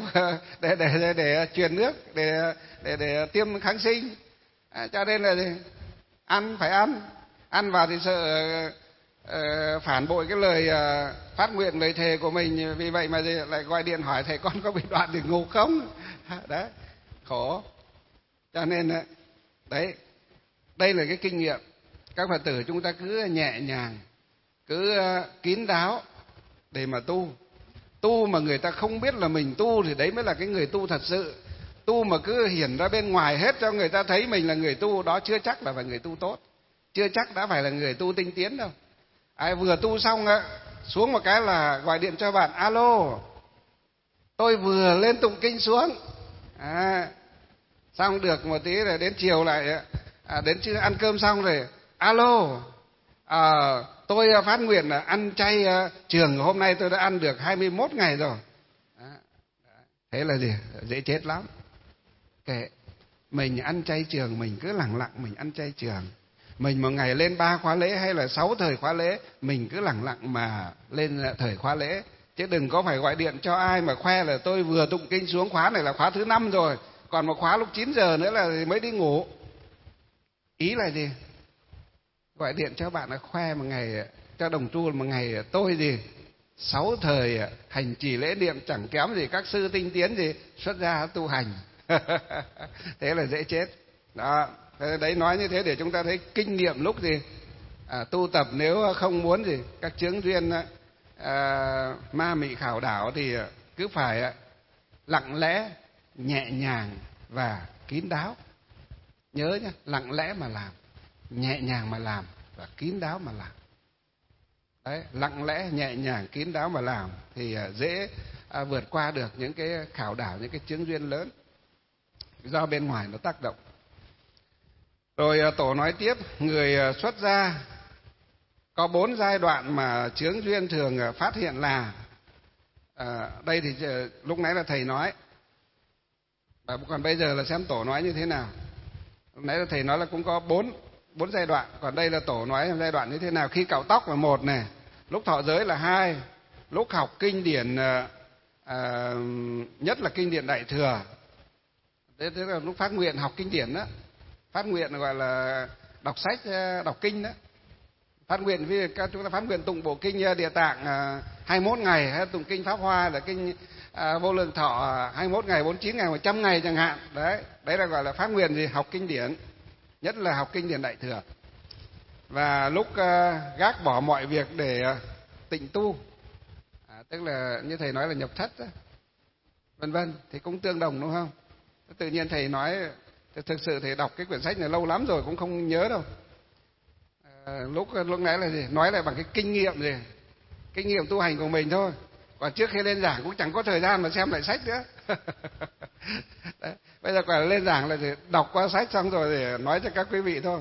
để truyền nước, để tiêm kháng sinh. Cho nên là gì? Ăn phải ăn vào thì sợ phản bội cái lời phát nguyện, lời thề của mình. Vì vậy mà lại gọi điện hỏi thầy con có bị đoạn địa ngục không? Đấy, khổ. Cho nên đấy, đây là cái kinh nghiệm. Các Phật tử chúng ta cứ nhẹ nhàng, cứ kín đáo để mà tu mà người ta không biết là mình tu thì đấy mới là cái người tu thật sự. Tu mà cứ hiển ra bên ngoài hết cho người ta thấy mình là người tu, đó chưa chắc là phải người tu tốt, chưa chắc đã phải là người tu tinh tiến đâu. Ai vừa tu xong xuống một cái là gọi điện cho bạn, alo, tôi vừa lên tụng kinh xuống, xong được một tí rồi đến chiều lại, đến trưa ăn cơm xong rồi, alo, tôi phát nguyện là ăn chay trường, hôm nay tôi đã ăn được 21 ngày rồi. Thế là gì? Dễ chết lắm. Kệ, mình ăn chay trường, mình cứ lẳng lặng mình ăn chay trường. Mình một ngày lên 3 khóa lễ hay là 6 thời khóa lễ, mình cứ lẳng lặng mà lên thời khóa lễ, chứ đừng có phải gọi điện cho ai mà khoe là tôi vừa tụng kinh xuống, khóa này là khóa thứ 5 rồi, còn một khóa lúc 9 giờ nữa là mới đi ngủ. Ý là gì? Gọi điện cho bạn là khoe một ngày, cho đồng tu một ngày tôi gì 6 thời hành trì lễ niệm chẳng kém gì các sư tinh tiến gì xuất gia tu hành. Thế là dễ chết đó. Đấy, nói như thế để chúng ta thấy kinh nghiệm lúc gì tu tập. Nếu không muốn gì các chướng duyên ma mị khảo đảo thì cứ phải lặng lẽ, nhẹ nhàng và kín đáo. Nhớ nhé, lặng lẽ mà làm, nhẹ nhàng mà làm và kín đáo mà làm. Đấy, lặng lẽ, nhẹ nhàng, kín đáo mà làm thì dễ vượt qua được những cái khảo đảo, những cái chướng duyên lớn do bên ngoài nó tác động. Rồi tổ nói tiếp, người xuất gia có 4 giai đoạn mà chướng duyên thường phát hiện là đây thì lúc nãy là thầy nói, còn bây giờ là xem tổ nói như thế nào. Lúc nãy là thầy nói là cũng có 4 giai đoạn, còn đây là tổ nói giai đoạn như thế nào. Khi cạo tóc là 1 này, lúc thọ giới là 2, lúc học kinh điển nhất là kinh điển Đại Thừa. Thế là lúc phát nguyện học kinh điển đó, phát nguyện gọi là đọc sách, đọc kinh đó. Phát nguyện vì chúng ta phát nguyện tụng bộ kinh Địa Tạng 21 ngày, hay tụng kinh Pháp Hoa là kinh Vô Lượng Thọ 21 ngày, 49 ngày, 100 ngày chẳng hạn. Đấy là gọi là phát nguyện gì? Học kinh điển, nhất là học kinh điển Đại Thừa. Và lúc gác bỏ mọi việc để tịnh tu, tức là như thầy nói là nhập thất đó, vân vân, thì cũng tương đồng đúng không? Tự nhiên thầy nói, thực sự thầy đọc cái quyển sách này lâu lắm rồi cũng không nhớ đâu. Lúc nãy là gì? Nói lại bằng cái kinh nghiệm gì? Kinh nghiệm tu hành của mình thôi. Còn trước khi lên giảng cũng chẳng có thời gian mà xem lại sách nữa. Đấy. Bây giờ quả lên giảng là đọc qua sách xong rồi để nói cho các quý vị thôi.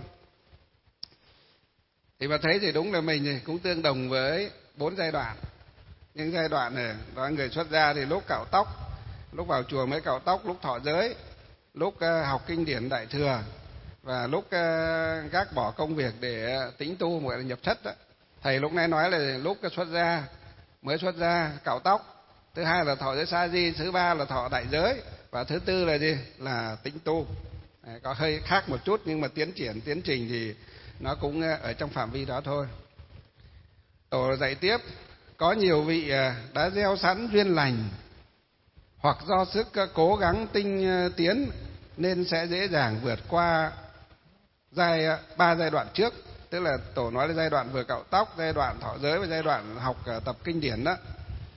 Thì mà thấy thì đúng là mình cũng tương đồng với 4 giai đoạn. Những giai đoạn này, đó người xuất gia thì lúc cạo tóc, lúc vào chùa mới cạo tóc, lúc thọ giới, lúc học kinh điển Đại Thừa, và lúc gác bỏ công việc để tĩnh tu, gọi là nhập thất đó. Thầy lúc nãy nói là lúc xuất gia, mới xuất gia cạo tóc, thứ hai là thọ giới sa di, thứ ba là thọ đại giới, và thứ tư là gì, là tĩnh tu. Có hơi khác một chút nhưng mà tiến trình thì nó cũng ở trong phạm vi đó thôi. Tổ dạy tiếp: có nhiều vị đã gieo sẵn duyên lành, hoặc do sức cố gắng tinh tiến nên sẽ dễ dàng vượt qua ba giai đoạn trước. Tức là tổ nói là giai đoạn vừa cạo tóc, giai đoạn thọ giới và giai đoạn học tập kinh điển đó.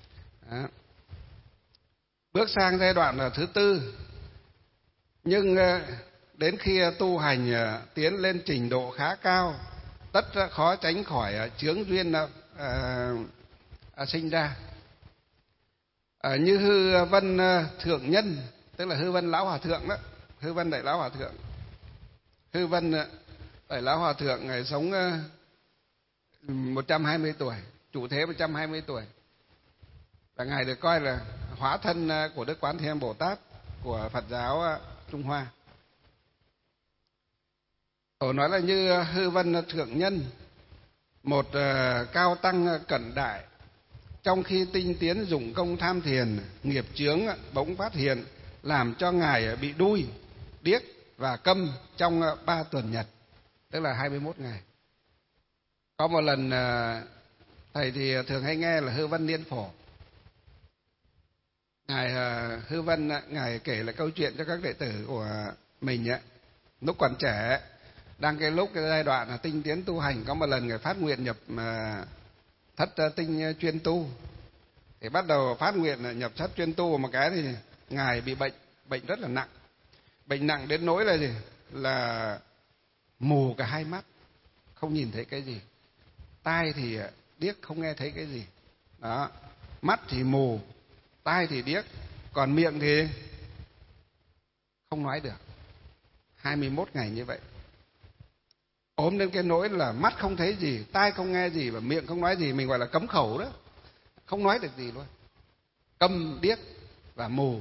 Bước sang giai đoạn thứ tư, nhưng đến khi tu hành tiến lên trình độ khá cao, tất khó tránh khỏi chướng duyên sinh ra. Như Hư Vân thượng nhân, tức là Hư Vân lão hòa thượng đó, Hư Vân đại lão hòa thượng. Hư Vân đại lão hòa thượng ngài sống 120 tuổi, trụ thế 120 tuổi, và ngài được coi là hóa thân của Đức Quán Thế Âm Bồ Tát của Phật giáo Trung Hoa. Tổ nói là như Hư Vân thượng nhân, một cao tăng cận đại, trong khi tinh tiến dụng công tham thiền, nghiệp chướng bỗng phát hiện, làm cho ngài bị đuôi, điếc và câm trong 3 tuần nhật, tức là 21 ngày. Có một lần thầy thì thường hay nghe là Hư Vân niên phổ. Ngài Hư Vân ngài kể lại câu chuyện cho các đệ tử của mình lúc còn trẻ, đang cái giai đoạn tinh tiến tu hành. Có một lần ngài phát nguyện nhập thất tinh chuyên tu, thì bắt đầu phát nguyện nhập thất chuyên tu, một cái thì ngài bị bệnh rất là nặng, bệnh nặng đến nỗi là gì, là mù cả hai mắt, không nhìn thấy cái gì, tai thì điếc không nghe thấy cái gì đó, mắt thì mù, tai thì điếc, còn miệng thì không nói được. 21 ngày như vậy, ốm đến cái nỗi là mắt không thấy gì, tai không nghe gì và miệng không nói gì, mình gọi là cấm khẩu đó, không nói được gì luôn, câm, điếc và mù.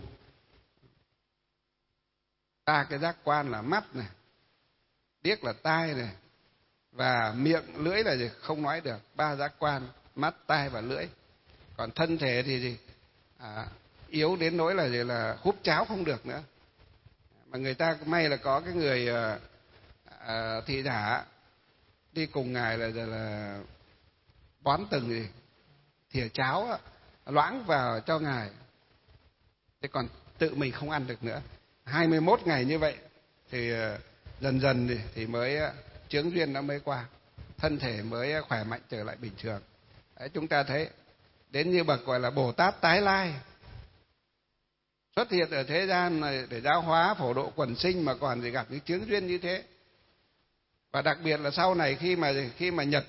Ba cái giác quan là mắt này, điếc là tai này, và miệng lưỡi là gì, không nói được. Ba giác quan mắt, tai và lưỡi. Còn thân thể thì gì, yếu đến nỗi là gì, là húp cháo không được nữa. Mà người ta may là có cái người thị giả đi cùng ngài là bón từng gì thìa cháo loãng vào cho ngài, thế còn tự mình không ăn được nữa. 21 ngày như vậy thì dần dần thì mới chướng duyên nó mới qua, thân thể mới khỏe mạnh trở lại bình thường. Đấy, chúng ta thấy đến như bậc gọi là Bồ Tát tái lai, xuất hiện ở thế gian này để giáo hóa phổ độ quần sinh mà còn gì gặp những chướng duyên như thế. Và đặc biệt là sau này khi mà Nhật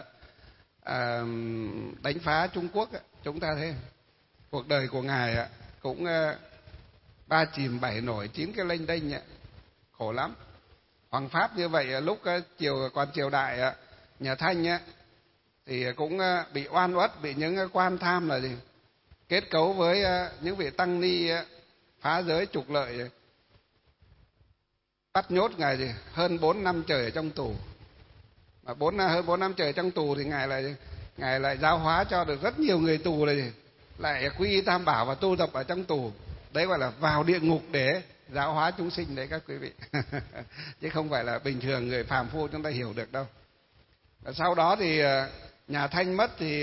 đánh phá Trung Quốc, chúng ta thấy cuộc đời của ngài cũng 3 chìm 7 nổi 9 cái lênh đênh, khổ lắm. Hoàng pháp như vậy lúc còn triều đại nhà Thanh thì cũng bị oan uất, bị những quan tham là gì, kết cấu với những vị tăng ni phá giới trục lợi, bắt nhốt ngài thì hơn 4 năm trời ở trong tù. Mà hơn 4 năm trời trong tù thì ngài lại giáo hóa cho được rất nhiều người tù này lại quy y Tam Bảo và tu tập ở trong tù. Đấy gọi là vào địa ngục để giáo hóa chúng sinh đấy các quý vị. Chứ không phải là bình thường người phàm phu chúng ta hiểu được đâu. Và sau đó thì nhà Thanh mất thì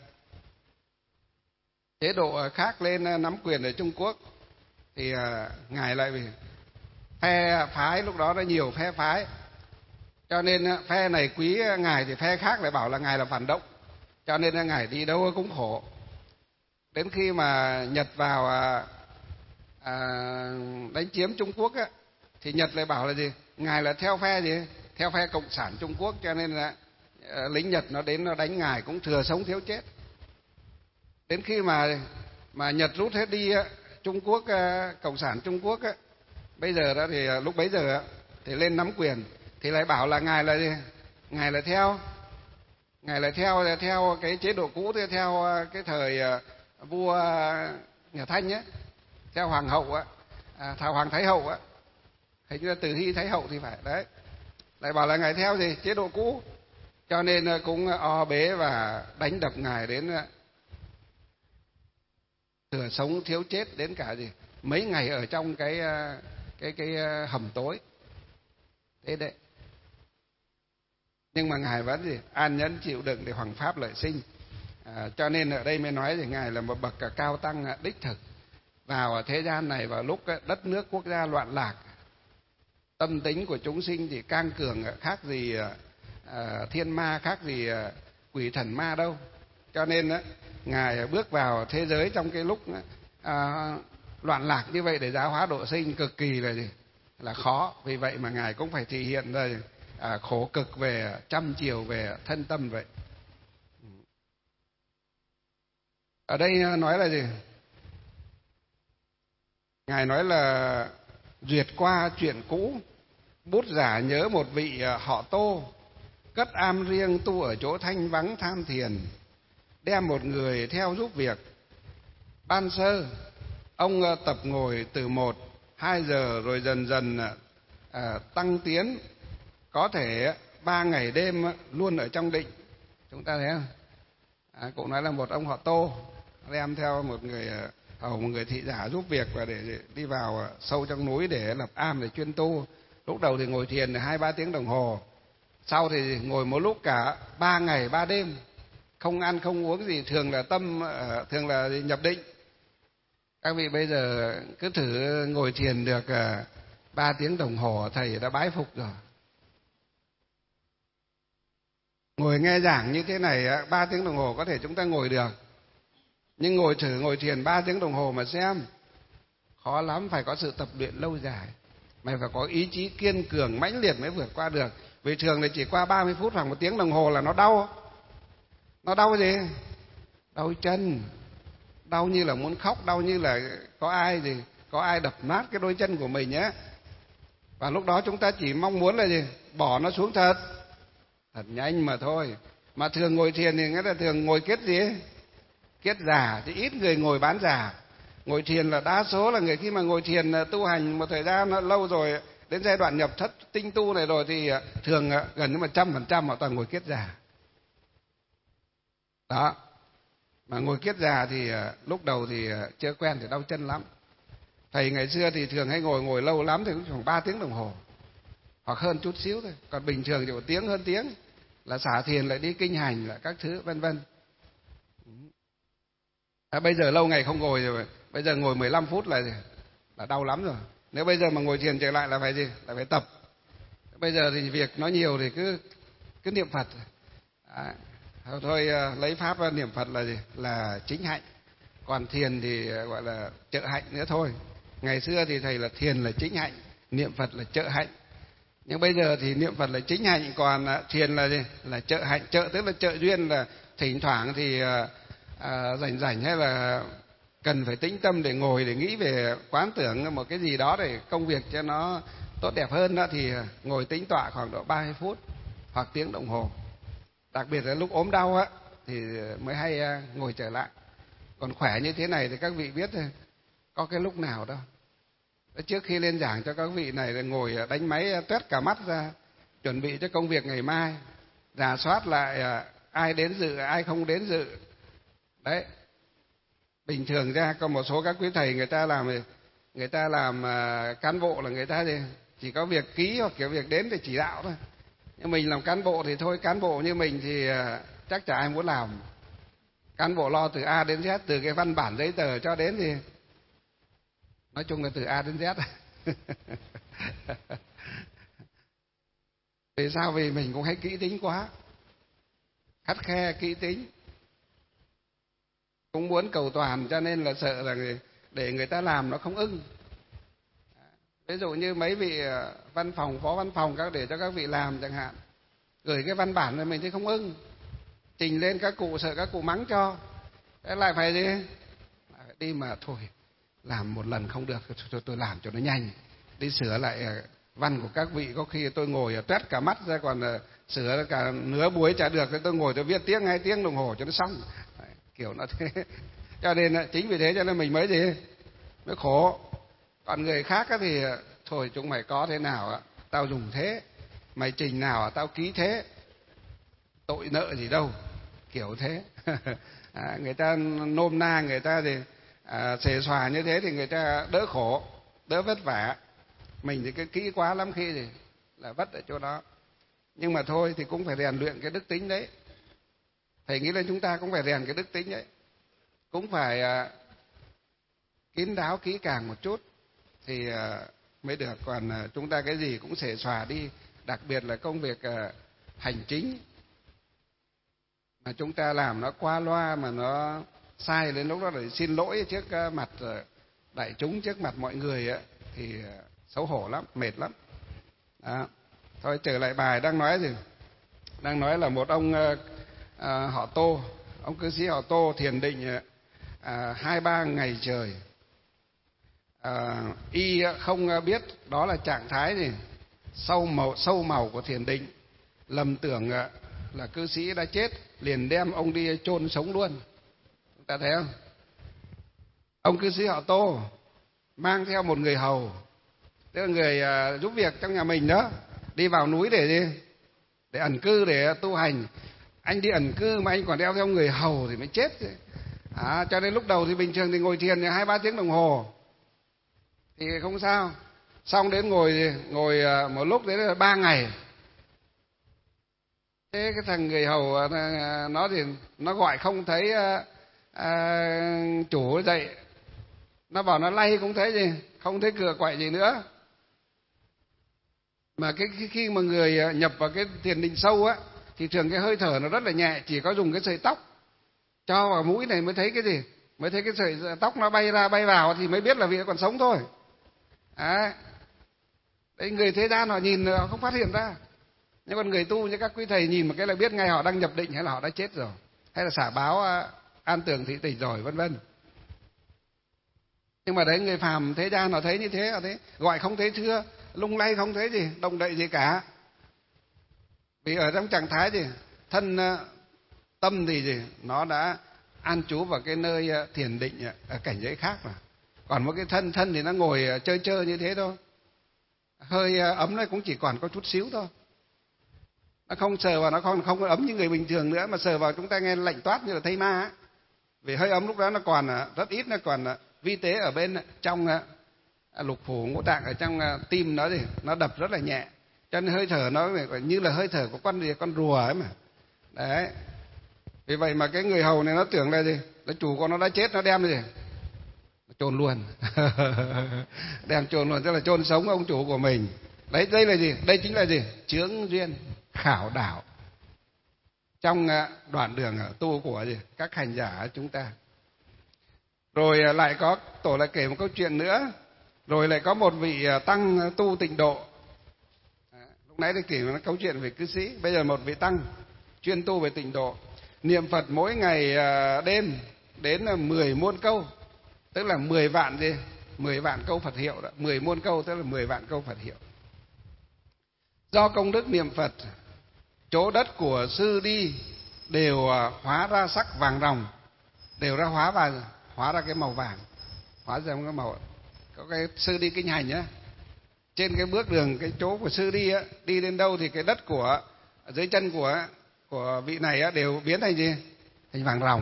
chế độ khác lên nắm quyền ở Trung Quốc, thì ngài lại vì phe phái lúc đó nó nhiều phe phái, cho nên phe này quý ngài thì phe khác lại bảo là ngài là phản động, cho nên ngài đi đâu cũng khổ. Đến khi mà Nhật vào đánh chiếm Trung Quốc thì Nhật lại bảo là gì, ngài là theo phe gì, theo phe cộng sản Trung Quốc, cho nên là lính Nhật nó đến nó đánh ngài cũng thừa sống thiếu chết. Đến khi mà Nhật rút hết đi Trung Quốc, cộng sản Trung Quốc bây giờ đó thì lúc bấy giờ thì lên nắm quyền thì lại bảo là ngài là gì, ngài là theo cái chế độ cũ, theo cái thời vua nhà Thanh theo hoàng hậu hoàng thái hậu hình như là Từ Hy thái hậu thì phải đấy, lại bảo là ngài theo gì chế độ cũ, cho nên cũng o bế và đánh đập ngài đến thừa sống thiếu chết đến cả gì mấy ngày ở trong cái hầm tối. Thế đấy. Nhưng mà Ngài vẫn gì an nhẫn chịu đựng để hoằng pháp lợi sinh. Cho nên ở đây mới nói thì Ngài là một bậc cao tăng đích thực vào thế gian này vào lúc đất nước quốc gia loạn lạc, tâm tính của chúng sinh thì cang cường, khác gì thiên ma, khác gì quỷ thần ma đâu. Cho nên Ngài bước vào thế giới trong cái lúc loạn lạc như vậy để giáo hóa độ sinh cực kỳ là khó. Vì vậy mà Ngài cũng phải thể hiện ra khổ cực về trăm chiều về thân tâm vậy. Ở đây nói là gì? Ngài nói là duyệt qua chuyện cũ, bút giả nhớ một vị họ Tô, cất am riêng tu ở chỗ thanh vắng tham thiền, đem một người theo giúp việc. Ban sơ ông tập ngồi từ 1-2 giờ rồi dần dần tăng tiến, có thể 3 ngày đêm luôn ở trong định. Chúng ta thấy không? Cũng nói là một ông họ Tô đem theo một người hầu, một người thị giả giúp việc và để đi vào sâu trong núi để lập am để chuyên tu. Lúc đầu thì ngồi thiền 2-3 tiếng đồng hồ, sau thì ngồi một lúc cả 3 ngày 3 đêm, không ăn không uống gì, thường là nhập định. Các vị bây giờ cứ thử ngồi thiền được 3 tiếng đồng hồ, thầy đã bái phục rồi. Ngồi nghe giảng như thế này 3 tiếng đồng hồ có thể chúng ta ngồi được, nhưng ngồi thiền 3 tiếng đồng hồ mà xem, khó lắm. Phải có sự tập luyện lâu dài, mày phải có ý chí kiên cường mãnh liệt mới vượt qua được. Vì thường là chỉ qua 30 phút hoặc 1 tiếng đồng hồ là nó đau. Nó đau gì? Đau chân, đau như là muốn khóc, đau như là có ai đập nát cái đôi chân của mình nhé. Và lúc đó chúng ta chỉ mong muốn là gì? Bỏ nó xuống thật nhanh mà thôi. Mà thường ngồi thiền thì nghĩa là thường ngồi kiết gì? Kiết già, thì ít người ngồi bán già. Ngồi thiền là đa số là người khi mà ngồi thiền tu hành một thời gian lâu rồi, đến giai đoạn nhập thất tinh tu này rồi thì thường gần như 100% họ toàn ngồi kiết già. Đó. Mà ngồi kiết già thì lúc đầu thì chưa quen thì đau chân lắm. Thầy ngày xưa thì thường hay ngồi lâu lắm thì cũng khoảng 3 tiếng đồng hồ hoặc hơn chút xíu thôi. Còn bình thường thì 1 tiếng hơn tiếng là xả thiền lại đi kinh hành là các thứ vân vân. Bây giờ lâu ngày không ngồi rồi, bây giờ ngồi 15 phút là đau lắm rồi. Nếu bây giờ mà ngồi thiền trở lại là phải gì? Là phải tập. Bây giờ thì việc nó nhiều thì cứ niệm Phật. Thôi lấy pháp niệm Phật là gì? Là chính hạnh. Còn thiền thì gọi là trợ hạnh nữa thôi. Ngày xưa thì thầy là thiền là chính hạnh, niệm Phật là trợ hạnh. Nhưng bây giờ thì niệm Phật là chính hạnh, còn thiền là gì? Là trợ hạnh. Trợ tức là trợ duyên, là thỉnh thoảng thì rảnh hay là cần phải tĩnh tâm để ngồi để nghĩ về quán tưởng một cái gì đó để công việc cho nó tốt đẹp hơn đó, thì ngồi tĩnh tọa khoảng độ 30 phút hoặc tiếng đồng hồ. Đặc biệt là lúc ốm đau thì mới hay ngồi trở lại. Còn khỏe như thế này thì các vị biết có cái lúc nào đâu. Trước khi lên giảng cho các vị này là ngồi đánh máy tuét cả mắt ra, chuẩn bị cho công việc ngày mai, rà soát lại ai đến dự ai không đến dự. Đấy. Bình thường ra có một số các quý thầy người ta làm cán bộ là người ta chỉ có việc ký hoặc kiểu việc đến để chỉ đạo thôi. Nhưng mình làm cán bộ thì thôi, cán bộ như mình thì chắc chả ai muốn làm. Cán bộ lo từ A đến Z, từ cái văn bản giấy tờ cho đến thì nói chung là từ A đến Z. Vì sao? Vì mình cũng hay kỹ tính quá, khắt khe kỹ tính, cũng muốn cầu toàn, cho nên là sợ là để người ta làm nó không ưng. Ví dụ như mấy vị văn phòng, phó văn phòng các để cho các vị làm chẳng hạn, gửi cái văn bản này mình thấy không ưng, trình lên các cụ sợ các cụ mắng cho, thế lại phải gì? Lại đi mà thôi, làm một lần không được tôi làm cho nó nhanh, đi sửa lại văn của các vị, có khi tôi ngồi tuét cả mắt ra, còn sửa cả nửa buổi chả được, tôi ngồi tôi viết 2 tiếng đồng hồ cho nó xong. Đấy, kiểu nó thế. Cho nên chính vì thế cho nên mình mới mới khổ. Còn người khác thì thôi chúng mày có thế nào tao dùng thế, mày trình nào tao ký thế, tội nợ gì đâu, kiểu thế. Người ta nôm na, người ta thì xề xòa như thế thì người ta đỡ khổ, đỡ vất vả. Mình thì cái kỹ quá lắm khi thì là vất ở chỗ đó. Nhưng mà thôi thì cũng phải rèn luyện cái đức tính đấy. Thầy nghĩ là chúng ta cũng phải rèn cái đức tính đấy, cũng phải kín đáo kỹ càng một chút thì mới được. Còn chúng ta cái gì cũng xề xòa đi, đặc biệt là công việc hành chính mà chúng ta làm nó qua loa mà nó sai, đến lúc đó để xin lỗi trước mặt đại chúng, trước mặt mọi người ấy, thì xấu hổ lắm, mệt lắm. Đó. Thôi trở lại bài đang nói gì? Đang nói là một ông họ Tô, ông cư sĩ họ Tô thiền định 2-3 ngày trời. Y không biết đó là trạng thái gì sâu màu của thiền định, lầm tưởng là cư sĩ đã chết, liền đem ông đi chôn sống luôn. Chúng ta thấy không? Ông cư sĩ họ Tô mang theo một người hầu, tức là người giúp việc trong nhà mình đó, đi vào núi để gì? Để ẩn cư, để tu hành. Anh đi ẩn cư mà anh còn đeo theo người hầu thì mới chết. Cho nên lúc đầu thì bình thường thì ngồi thiền 2-3 tiếng đồng hồ thì không sao. Xong đến ngồi một lúc đấy là 3 ngày. Thế cái thằng người hầu nó thì nó gọi không thấy chủ dậy, nó bảo nó lay cũng thấy gì, không thấy cửa quậy gì nữa. Mà khi mà người nhập vào cái thiền định sâu á thì thường cái hơi thở nó rất là nhẹ, chỉ có dùng cái sợi tóc cho vào mũi này mới thấy cái gì, mới thấy cái sợi tóc nó bay ra bay vào thì mới biết là vị còn sống thôi. Đấy, người thế gian họ nhìn họ không phát hiện ra, nhưng còn người tu như các quý thầy nhìn một cái là biết ngay họ đang nhập định hay là họ đã chết rồi, hay là xả báo an tường thị tịch rồi, vân vân. Nhưng mà đấy, người phàm thế gian họ thấy như thế, họ thấy gọi không thấy thưa, lung lay không thấy gì, động đậy gì cả. Vì ở trong trạng thái gì thân tâm thì gì nó đã an trú vào cái nơi thiền định ở cảnh giới khác mà. Còn một cái thân thì nó ngồi chơi như thế thôi, hơi ấm nó cũng chỉ còn có chút xíu thôi, nó không sờ vào, nó không ấm như người bình thường nữa, mà sờ vào chúng ta nghe lạnh toát như là thấy ma ấy. Vì hơi ấm lúc đó nó còn rất ít, nó còn vi tế ở bên trong lục phủ ngũ tạng, ở trong tim nó gì nó đập rất là nhẹ, cho nên hơi thở nó như là hơi thở của con rùa ấy mà. Đấy, vì vậy mà cái người hầu này nó tưởng là gì, là chủ con nó đã chết, nó đem gì chôn luôn. Đem chôn luôn, tức là chôn sống ông chủ của mình. Đấy, đây là gì? Đây chính là gì? Chướng duyên khảo đảo trong đoạn đường tu của gì các hành giả chúng ta. Rồi lại có tổ lại kể một câu chuyện nữa. Rồi lại có một vị tăng tu tịnh độ. Lúc nãy thì kể một câu chuyện về cư sĩ, bây giờ một vị tăng chuyên tu về tịnh độ, niệm Phật mỗi ngày đêm đến 10 muôn câu, tức là 10 vạn gì? 10 vạn câu Phật hiệu đó, 10 muôn câu tức là 10 vạn câu Phật hiệu. Do công đức niệm Phật, chỗ đất của sư đi đều hóa ra sắc vàng ròng, đều hóa ra cái màu vàng, hóa ra cái màu. Có cái sư đi kinh hành á, trên cái bước đường, cái chỗ của sư đi á, đi đến đâu thì cái đất của dưới chân của vị này á đều biến thành gì? Thành vàng ròng.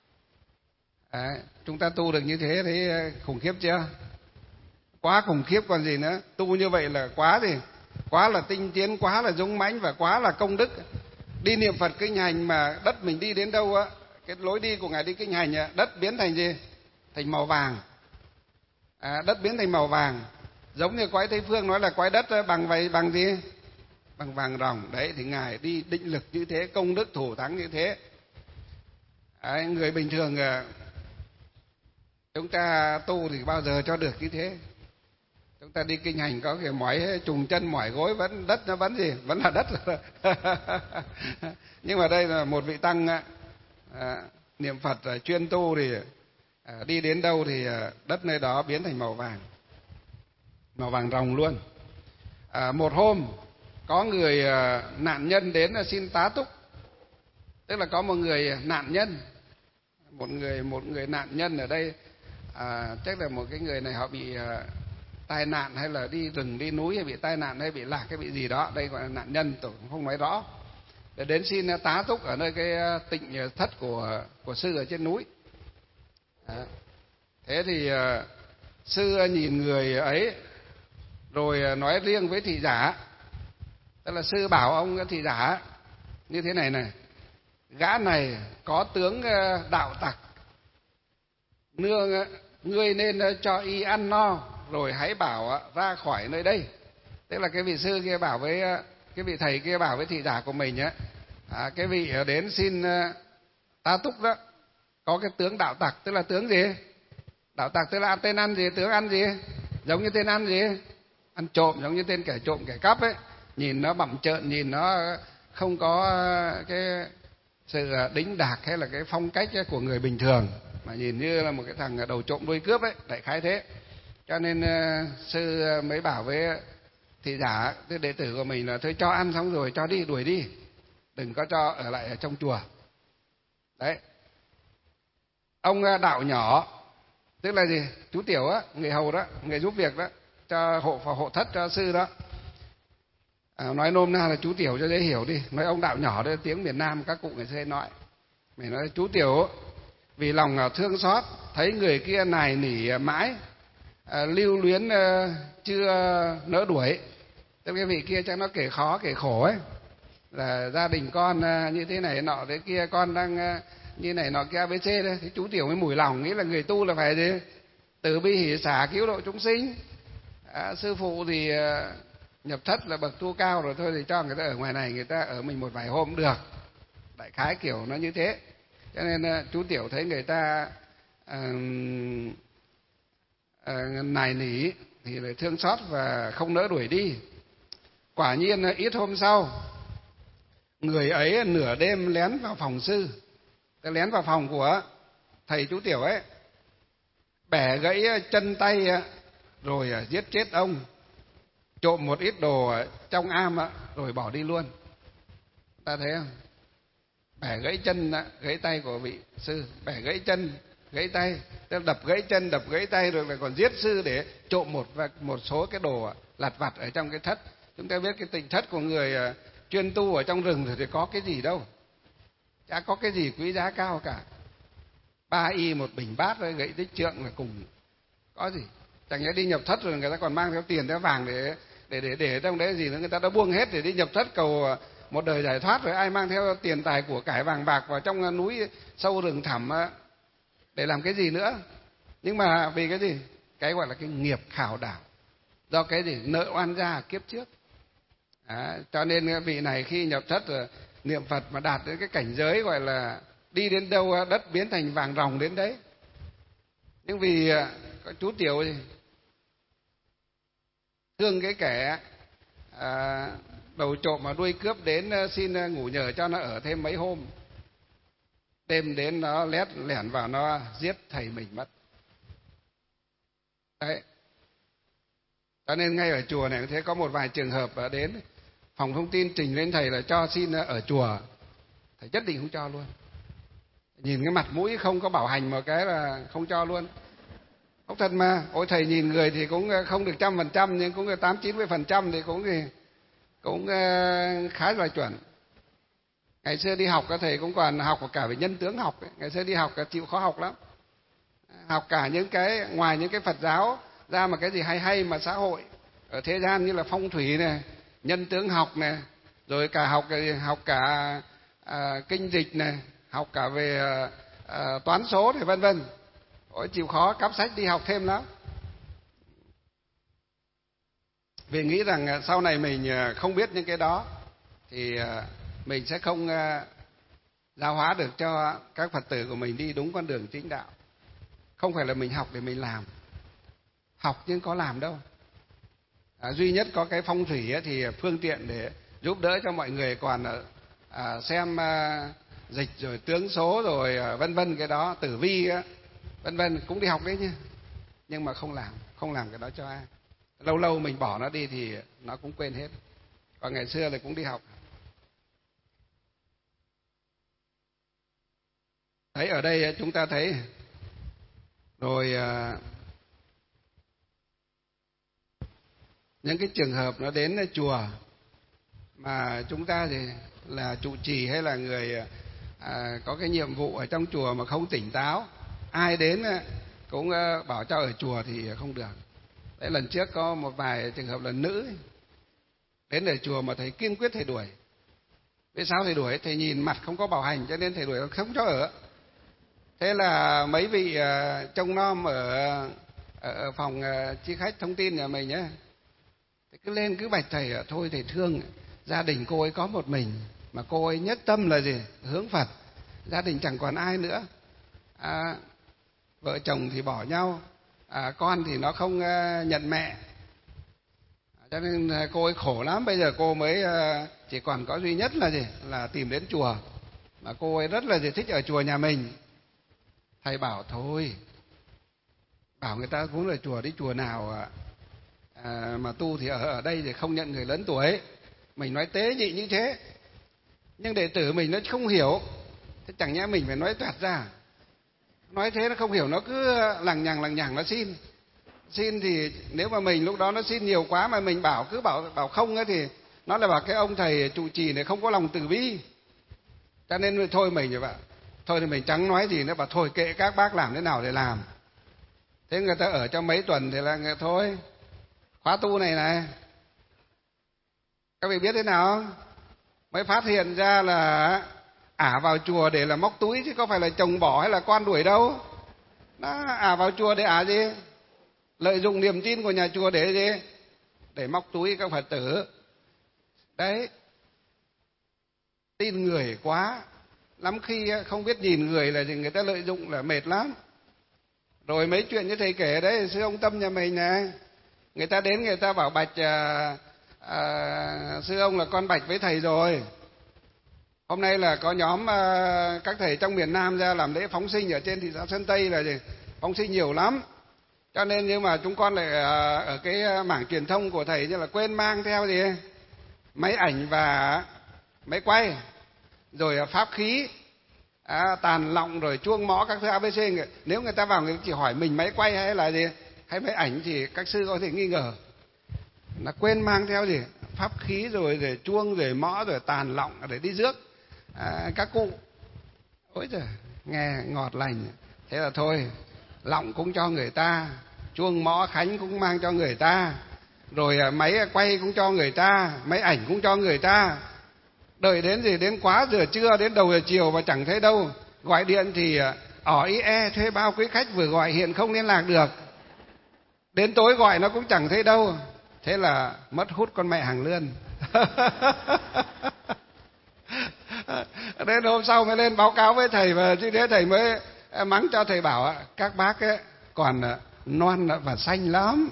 Đấy, chúng ta tu được như thế thấy khủng khiếp chưa? Quá khủng khiếp còn gì nữa. Tu như vậy là quá gì? Quá là tinh tiến, quá là dũng mãnh và quá là công đức. Đi niệm Phật kinh hành mà đất mình đi đến đâu á, cái lối đi của ngài đi kinh hành á, đất biến thành gì? Thành màu vàng. Đất biến thành màu vàng, giống như Quái Tây Phương nói là quái đất bằng gì? Bằng vàng ròng. Đấy, thì ngài đi định lực như thế, công đức thủ thắng như thế. Người bình thường chúng ta tu thì bao giờ cho được như thế. Chúng ta đi kinh hành có cái mỏi trùng chân mỏi gối, vẫn đất nó vẫn gì? Vẫn là đất. Nhưng mà đây là một vị tăng niệm Phật chuyên tu thì đi đến đâu thì đất nơi đó biến thành màu vàng ròng luôn. Một hôm có người nạn nhân đến xin tá túc, tức là có một người nạn nhân, một người nạn nhân ở đây chắc là một cái người này họ bị tai nạn, hay là đi rừng đi núi, hay bị tai nạn, hay bị lạc, hay bị gì đó, đây gọi là nạn nhân, tôi cũng không nói rõ, để đến xin tá túc ở nơi cái tịnh thất của sư ở trên núi. Thế thì sư nhìn người ấy rồi nói riêng với thị giả, tức là sư bảo ông thị giả như thế này này: gã này có tướng đạo tặc, nương ngươi nên cho y ăn no rồi hãy bảo ra khỏi nơi đây. Tức là cái vị sư kia bảo với cái vị thầy kia bảo với thị giả của mình á, cái vị đến xin ta túc đó có cái tướng đạo tặc. Tức là tướng gì? Đạo tặc tức là tên ăn gì? Tướng ăn gì? Giống như tên ăn gì? Ăn trộm, giống như tên kẻ trộm kẻ cắp ấy. Nhìn nó bặm trợn, nhìn nó không có cái sự đĩnh đạc hay là cái phong cách của người bình thường, mà nhìn như là một cái thằng đầu trộm đuôi cướp ấy, đại khái thế. Cho nên sư mới bảo với thị giả, cái đệ tử của mình là thôi cho ăn xong rồi cho đi, đuổi đi, đừng có cho ở lại ở trong chùa. Đấy. Ông đạo nhỏ, tức là gì? Chú tiểu á, người hầu đó, người giúp việc đó, cho hộ thất cho sư đó. Nói nôm na là chú tiểu cho dễ hiểu đi. Nói ông đạo nhỏ đó, tiếng miền Nam các cụ người xưa nói. Mình nói chú tiểu vì lòng thương xót, thấy người kia nài nỉ mãi, lưu luyến chưa nỡ đuổi. Tức cái vị kia chắc nó kể khó kể khổ ấy, là gia đình con như thế này nọ thế kia, con đang như này nọ kia ABC đấy. Thì chú tiểu mới mủi lòng, nghĩ là người tu là phải gì? Từ bi hỷ xả cứu độ chúng sinh. Sư phụ thì nhập thất là bậc tu cao rồi, thôi thì cho người ta ở ngoài này, người ta ở mình một vài hôm được, đại khái kiểu nó như thế. Cho nên chú tiểu thấy người ta nài nỉ thì lại thương xót và không nỡ đuổi đi. Quả nhiên ít hôm sau, người ấy nửa đêm lén vào phòng sư, lén vào phòng của thầy chú tiểu ấy, bẻ gãy chân tay rồi giết chết ông, trộm một ít đồ trong am rồi bỏ đi luôn. Ta thấy không? Bẻ gãy chân gãy tay của vị sư, bẻ gãy chân gãy tay, đập gãy chân đập gãy tay, rồi lại còn giết sư để trộm một số cái đồ lặt vặt ở trong cái thất. Chúng ta biết cái tịnh thất của người chuyên tu ở trong rừng thì có cái gì đâu, chả có cái gì quý giá cao cả. 3 y một bình bát với gậy tích trượng là cùng, có gì. Chẳng nhẽ đi nhập thất rồi người ta còn mang theo tiền theo vàng để trong đấy gì nữa, người ta đã buông hết để đi nhập thất cầu một đời giải thoát rồi, ai mang theo tiền tài của cải vàng bạc vào trong núi sâu rừng thẳm để làm cái gì nữa. Nhưng mà vì cái gì? Cái gọi là cái nghiệp khảo đảo, do cái gì? Nợ oan gia kiếp trước. Cho nên vị này khi nhập thất niệm Phật mà đạt đến cái cảnh giới gọi là đi đến đâu đất biến thành vàng ròng đến đấy. Nhưng vì có chú tiểu gì thương cái kẻ đầu trộm mà đuôi cướp đến xin ngủ nhờ cho nó ở thêm mấy hôm, đêm đến nó lẻn vào nó giết thầy mình mất. Đấy. Cho nên ngay ở chùa này thế có một vài trường hợp đến phòng thông tin trình lên thầy là cho xin ở chùa, thầy nhất định không cho luôn. Nhìn cái mặt mũi không có bảo hành một cái là không cho luôn. Không thật mà, ôi thầy nhìn người thì cũng không được 100% nhưng cũng 80-90% thì cũng khá là chuẩn. Ngày xưa đi học các thầy cũng còn học cả về nhân tướng học ấy. Ngày xưa đi học chịu khó học lắm, học cả những cái ngoài những cái Phật giáo ra mà cái gì hay hay mà xã hội ở thế gian như là phong thủy này, nhân tướng học này, rồi học cả kinh dịch này, học cả về toán số thì vân vân. Ôi chịu khó cắp sách đi học thêm lắm. Vì nghĩ rằng sau này mình không biết những cái đó thì mình sẽ không giáo hóa được cho các Phật tử của mình đi đúng con đường chính đạo. Không phải là mình học để mình làm, học nhưng có làm đâu. Duy nhất có cái phong thủy thì phương tiện để giúp đỡ cho mọi người, còn xem dịch rồi tướng số rồi vân vân cái đó, tử vi vân vân cũng đi học đấy nhá, nhưng mà không làm cái đó cho ai. Lâu lâu mình bỏ nó đi thì nó cũng quên hết. Còn ngày xưa thì cũng đi học. Đấy, ở đây chúng ta thấy rồi những cái trường hợp nó đến chùa mà chúng ta thì là trụ trì hay là người có cái nhiệm vụ ở trong chùa mà không tỉnh táo, ai đến cũng bảo cho ở chùa thì không được. Đấy, lần trước có một vài trường hợp là nữ đến ở chùa mà thầy kiên quyết thầy đuổi. Vì sao thầy đuổi? Thầy nhìn mặt không có bảo hành cho nên thầy đuổi, không cho ở. Thế là mấy vị trông nom ở phòng chi khách thông tin nhà mình nhé, cứ lên cứ bạch thầy, thôi thầy thương gia đình cô ấy có một mình, mà cô ấy nhất tâm là gì? Hướng Phật, gia đình chẳng còn ai nữa, vợ chồng thì bỏ nhau, con thì nó không nhận mẹ, cho nên cô ấy khổ lắm. Bây giờ cô mới chỉ còn có duy nhất là gì? Là tìm đến chùa, mà cô ấy rất là thích ở chùa nhà mình. Thầy bảo thôi, bảo người ta cũng là chùa, đi chùa nào mà tu thì ở đây thì không nhận người lớn tuổi. Mình nói tế nhị như thế, nhưng đệ tử mình nó không hiểu, thế chẳng nhẽ mình phải nói toẹt ra. Nói thế nó không hiểu, nó cứ lằng nhằng nó xin thì nếu mà mình lúc đó nó xin nhiều quá mà mình cứ bảo không ấy, thì nó là bảo cái ông thầy trụ trì này không có lòng từ bi. Cho nên thôi mình rồi bạn, thôi thì mình chẳng nói gì nữa, bảo thôi kệ các bác làm thế nào để làm. Thế người ta ở cho mấy tuần thì là thôi, khóa tu này các vị biết thế nào không? Mới phát hiện ra là vào chùa để là móc túi chứ có phải là chồng bỏ hay là con đuổi đâu. Nó vào chùa để gì? Lợi dụng niềm tin của nhà chùa để gì? Để móc túi các Phật tử. Đấy, tin người quá, lắm khi không biết nhìn người là gì, người ta lợi dụng là mệt lắm. Rồi mấy chuyện như thầy kể đấy, sư ông Tâm nhà mình này, người ta đến người ta bảo bạch sư ông là con bạch với thầy rồi. Hôm nay là có nhóm các thầy trong miền Nam ra làm lễ phóng sinh ở trên thị xã Sơn Tây là gì? Phóng sinh nhiều lắm. Cho nên nhưng mà chúng con lại ở cái mảng truyền thông của thầy như là quên mang theo gì? Máy ảnh và máy quay, rồi pháp khí, tàn lọng, rồi chuông mõ các thứ ABC. Nếu người ta vào người chỉ hỏi mình máy quay hay là gì, hay máy ảnh thì các sư có thể nghi ngờ là quên mang theo gì? Pháp khí, rồi chuông, rồi mõ, rồi tàn lọng để đi rước các cụ. Ôi giời, nghe ngọt lành. Thế là thôi, lọng cũng cho người ta, chuông mõ khánh cũng mang cho người ta, rồi máy quay cũng cho người ta, máy ảnh cũng cho người ta. Đợi đến gì? Đến quá giờ trưa, đến đầu giờ chiều mà chẳng thấy đâu. Gọi điện thì thuê bao quý khách vừa gọi hiện không liên lạc được. Đến tối gọi nó cũng chẳng thấy đâu. Thế là mất hút con mẹ hàng lươn. Đến hôm sau mới lên báo cáo với thầy, và như thế thầy mới mắng cho thầy bảo các bác ấy còn non và xanh lắm.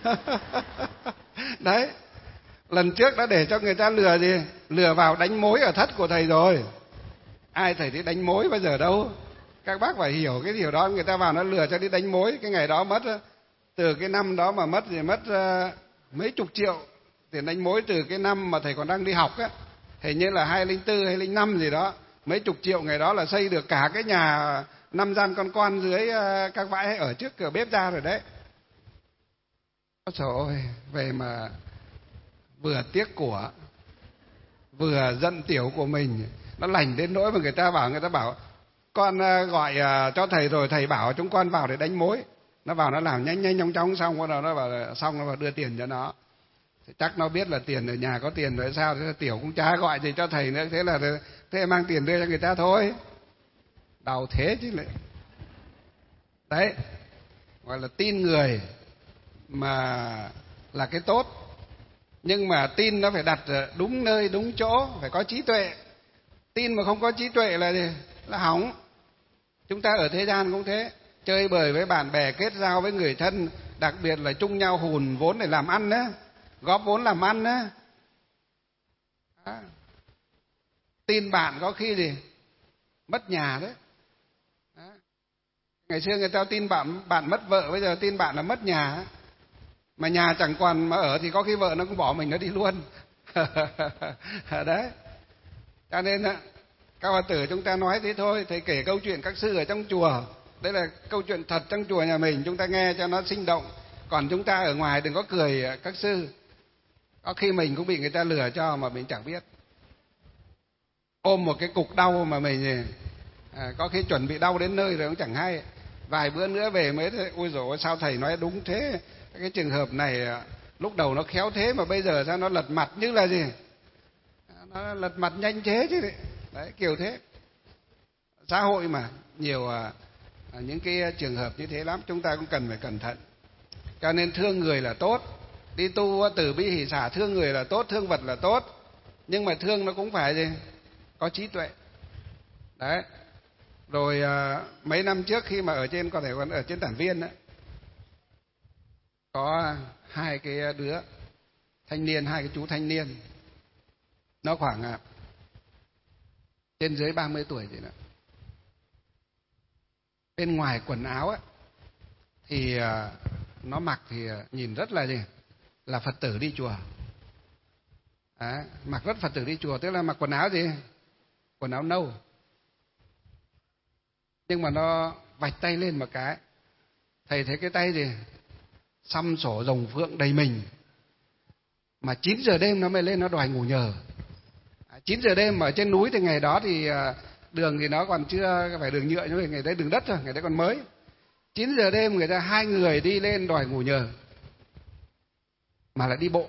Đấy, lần trước đã để cho người ta lừa gì? Lừa vào đánh mối ở thất của thầy rồi. Ai thầy đi đánh mối bao giờ đâu. Các bác phải hiểu cái điều đó. Người ta vào nó lừa cho đi đánh mối. Cái ngày đó mất, từ cái năm đó mà mất mấy chục triệu tiền đánh mối. Từ cái năm mà thầy còn đang đi học á, hình như là 2004, 2005 gì đó. Mấy chục triệu ngày đó là xây được cả cái nhà 5 gian con dưới các bãi ở trước cửa bếp ra rồi đấy. Ôi trời ơi, về mà vừa tiếc của, vừa giận tiểu của mình. Nó lành đến nỗi mà người ta bảo con gọi cho thầy rồi, thầy bảo chúng con vào để đánh mối. Nó vào nó làm nhanh chóng xong, bắt đầu nó bảo là xong, nó vào đưa tiền cho nó. Chắc nó biết là tiền ở nhà có tiền rồi sao, thế là tiểu cũng chả gọi gì cho thầy nữa. Thế mang tiền đưa cho người ta thôi. Đau thế chứ lại. Đấy, gọi là tin người mà là cái tốt. Nhưng mà tin nó phải đặt đúng nơi đúng chỗ, phải có trí tuệ. Tin mà không có trí tuệ là gì? Là hỏng. Chúng ta ở thế gian cũng thế, chơi bời với bạn bè, kết giao với người thân, đặc biệt là chung nhau hùn vốn để làm ăn á, góp vốn làm ăn á. Tin bạn có khi gì? Mất nhà đấy. Ngày xưa người ta tin bạn mất vợ, bây giờ tin bạn là mất nhà. Mà nhà chẳng còn mà ở thì có khi vợ nó cũng bỏ mình nó đi luôn. Đấy. Cho nên các Phật tử chúng ta nói thế thôi. Thầy kể câu chuyện các sư ở trong chùa, đấy là câu chuyện thật trong chùa nhà mình, chúng ta nghe cho nó sinh động. Còn chúng ta ở ngoài đừng có cười các sư. Có khi mình cũng bị người ta lừa cho mà mình chẳng biết. Ôm một cái cục đau mà mình có khi chuẩn bị đau đến nơi rồi cũng chẳng hay. Vài bữa nữa về mới thấy ôi dồi sao thầy nói đúng thế, cái trường hợp này lúc đầu nó khéo thế mà bây giờ sao nó lật mặt như là gì, nó lật mặt nhanh thế chứ đấy, kiểu thế. Xã hội mà nhiều những cái trường hợp như thế lắm, chúng ta cũng cần phải cẩn thận. Cho nên thương người là tốt, đi tu từ bi hỷ xả, thương người là tốt, thương vật là tốt, nhưng mà thương nó cũng phải gì, có trí tuệ. Đấy. Rồi mấy năm trước khi mà ở trên, có thể còn ở trên Tản Viên đó, có hai cái đứa thanh niên, hai cái chú thanh niên, nó khoảng trên dưới 30 tuổi gì đó. Bên ngoài quần áo á thì nó mặc thì nhìn rất là gì, là Phật tử đi chùa. Đấy, mặc rất Phật tử đi chùa, tức là mặc quần áo gì, quần áo nâu. Nhưng mà nó vạch tay lên một cái, thầy thấy cái tay gì, xăm sổ rồng phượng đầy mình. Mà 9 giờ đêm nó mới lên nó đòi ngủ nhờ. 9 giờ đêm ở trên núi thì ngày đó thì đường thì nó còn chưa phải đường nhựa, nhưng mà ngày đấy đường đất thôi, ngày đấy còn mới. 9 giờ đêm người ta hai người đi lên đòi ngủ nhờ, mà lại đi bộ.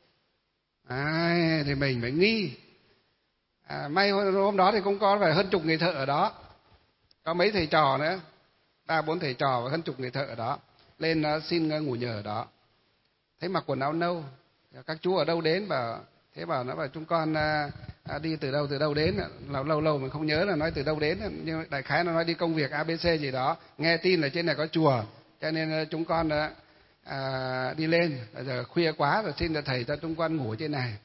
Thì mình phải nghi. May hôm đó thì cũng có phải hơn chục người thợ ở đó, có mấy thầy trò nữa, 3-4 thầy trò và hơn chục người thợ ở đó, lên xin ngủ nhờ ở đó. Thấy mặc quần áo nâu, các chú ở đâu đến, bảo thế, bảo nó bảo chúng con đi từ đâu đến, lâu mình không nhớ là nói từ đâu đến, nhưng đại khái nó nói đi công việc ABC gì đó, nghe tin là trên này có chùa cho nên chúng con đi lên, giờ khuya quá rồi xin thầy cho chúng con ngủ trên này.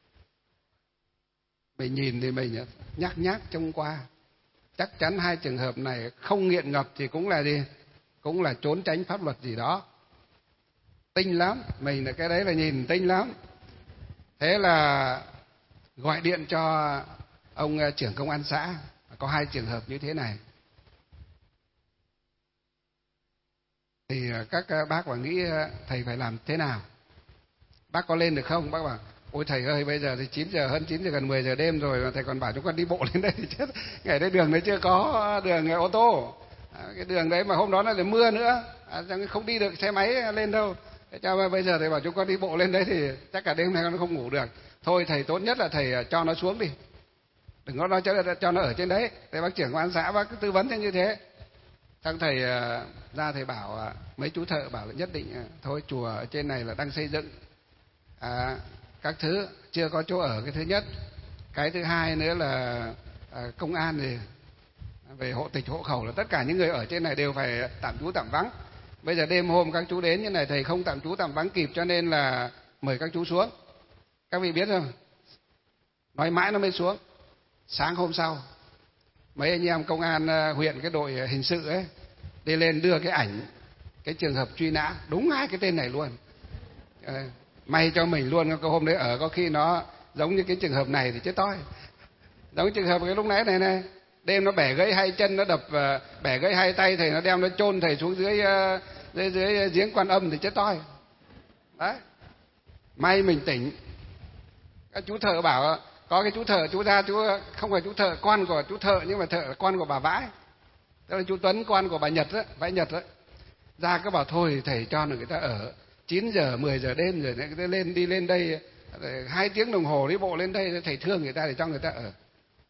Mình nhìn thì mình nhắc trông qua, chắc chắn hai trường hợp này không nghiện ngập thì cũng là gì, cũng là trốn tránh pháp luật gì đó, tinh lắm. Mình là cái đấy là nhìn tinh lắm. Thế là gọi điện cho ông trưởng công an xã, có hai trường hợp như thế này. Thì các bác bảo nghĩ thầy phải làm thế nào, bác có lên được không? Bác bảo ôi thầy ơi, bây giờ thì 9 giờ, hơn 9 giờ, gần 10 giờ đêm rồi mà thầy còn bảo chúng con đi bộ lên đây thì chết. Ngày đấy đường đấy chưa có đường ô tô, cái đường đấy mà hôm đó là mưa nữa, không đi được xe máy lên đâu. Thế cho bây giờ thầy bảo chúng con đi bộ lên đấy thì chắc cả đêm nay con không ngủ được. Thôi thầy tốt nhất là thầy cho nó xuống đi, đừng có nói cho nó ở trên đấy. Thầy bác trưởng công an xã bác cứ tư vấn như thế. Xong thầy ra thầy bảo mấy chú thợ bảo là nhất định thôi, chùa ở trên này là đang xây dựng các thứ, chưa có chỗ ở, cái thứ nhất. Cái thứ hai nữa là công an thì về hộ tịch hộ khẩu là tất cả những người ở trên này đều phải tạm trú tạm vắng. Bây giờ đêm hôm các chú đến như này thầy không tạm trú tạm vắng kịp, cho nên là mời các chú xuống. Các vị biết không, nói mãi nó mới xuống. Sáng hôm sau mấy anh em công an huyện, cái đội hình sự ấy, đi lên đưa cái ảnh cái trường hợp truy nã, đúng hai cái tên này luôn. May cho mình luôn, cái hôm đấy ở có khi nó giống như cái trường hợp này thì chết toi. Giống trường hợp cái lúc nãy này, đêm nó bẻ gãy hai chân, nó đập bẻ gãy hai tay thầy, nó đem nó chôn thầy xuống dưới giếng Quan Âm thì chết toi. Đấy, may mình tỉnh. Các chú thợ bảo có cái chú thợ, chú ra, chú không phải chú thợ con của chú thợ, nhưng mà thợ là con của bà Vãi, tức là chú Tuấn, con của bà Nhật đó, Vãi Nhật đó. Ra cứ bảo thôi thầy cho người ta ở, 9 giờ 10 giờ đêm rồi người ta đi lên đây 2 tiếng đồng hồ đi bộ lên đây, thầy thương người ta để cho người ta ở.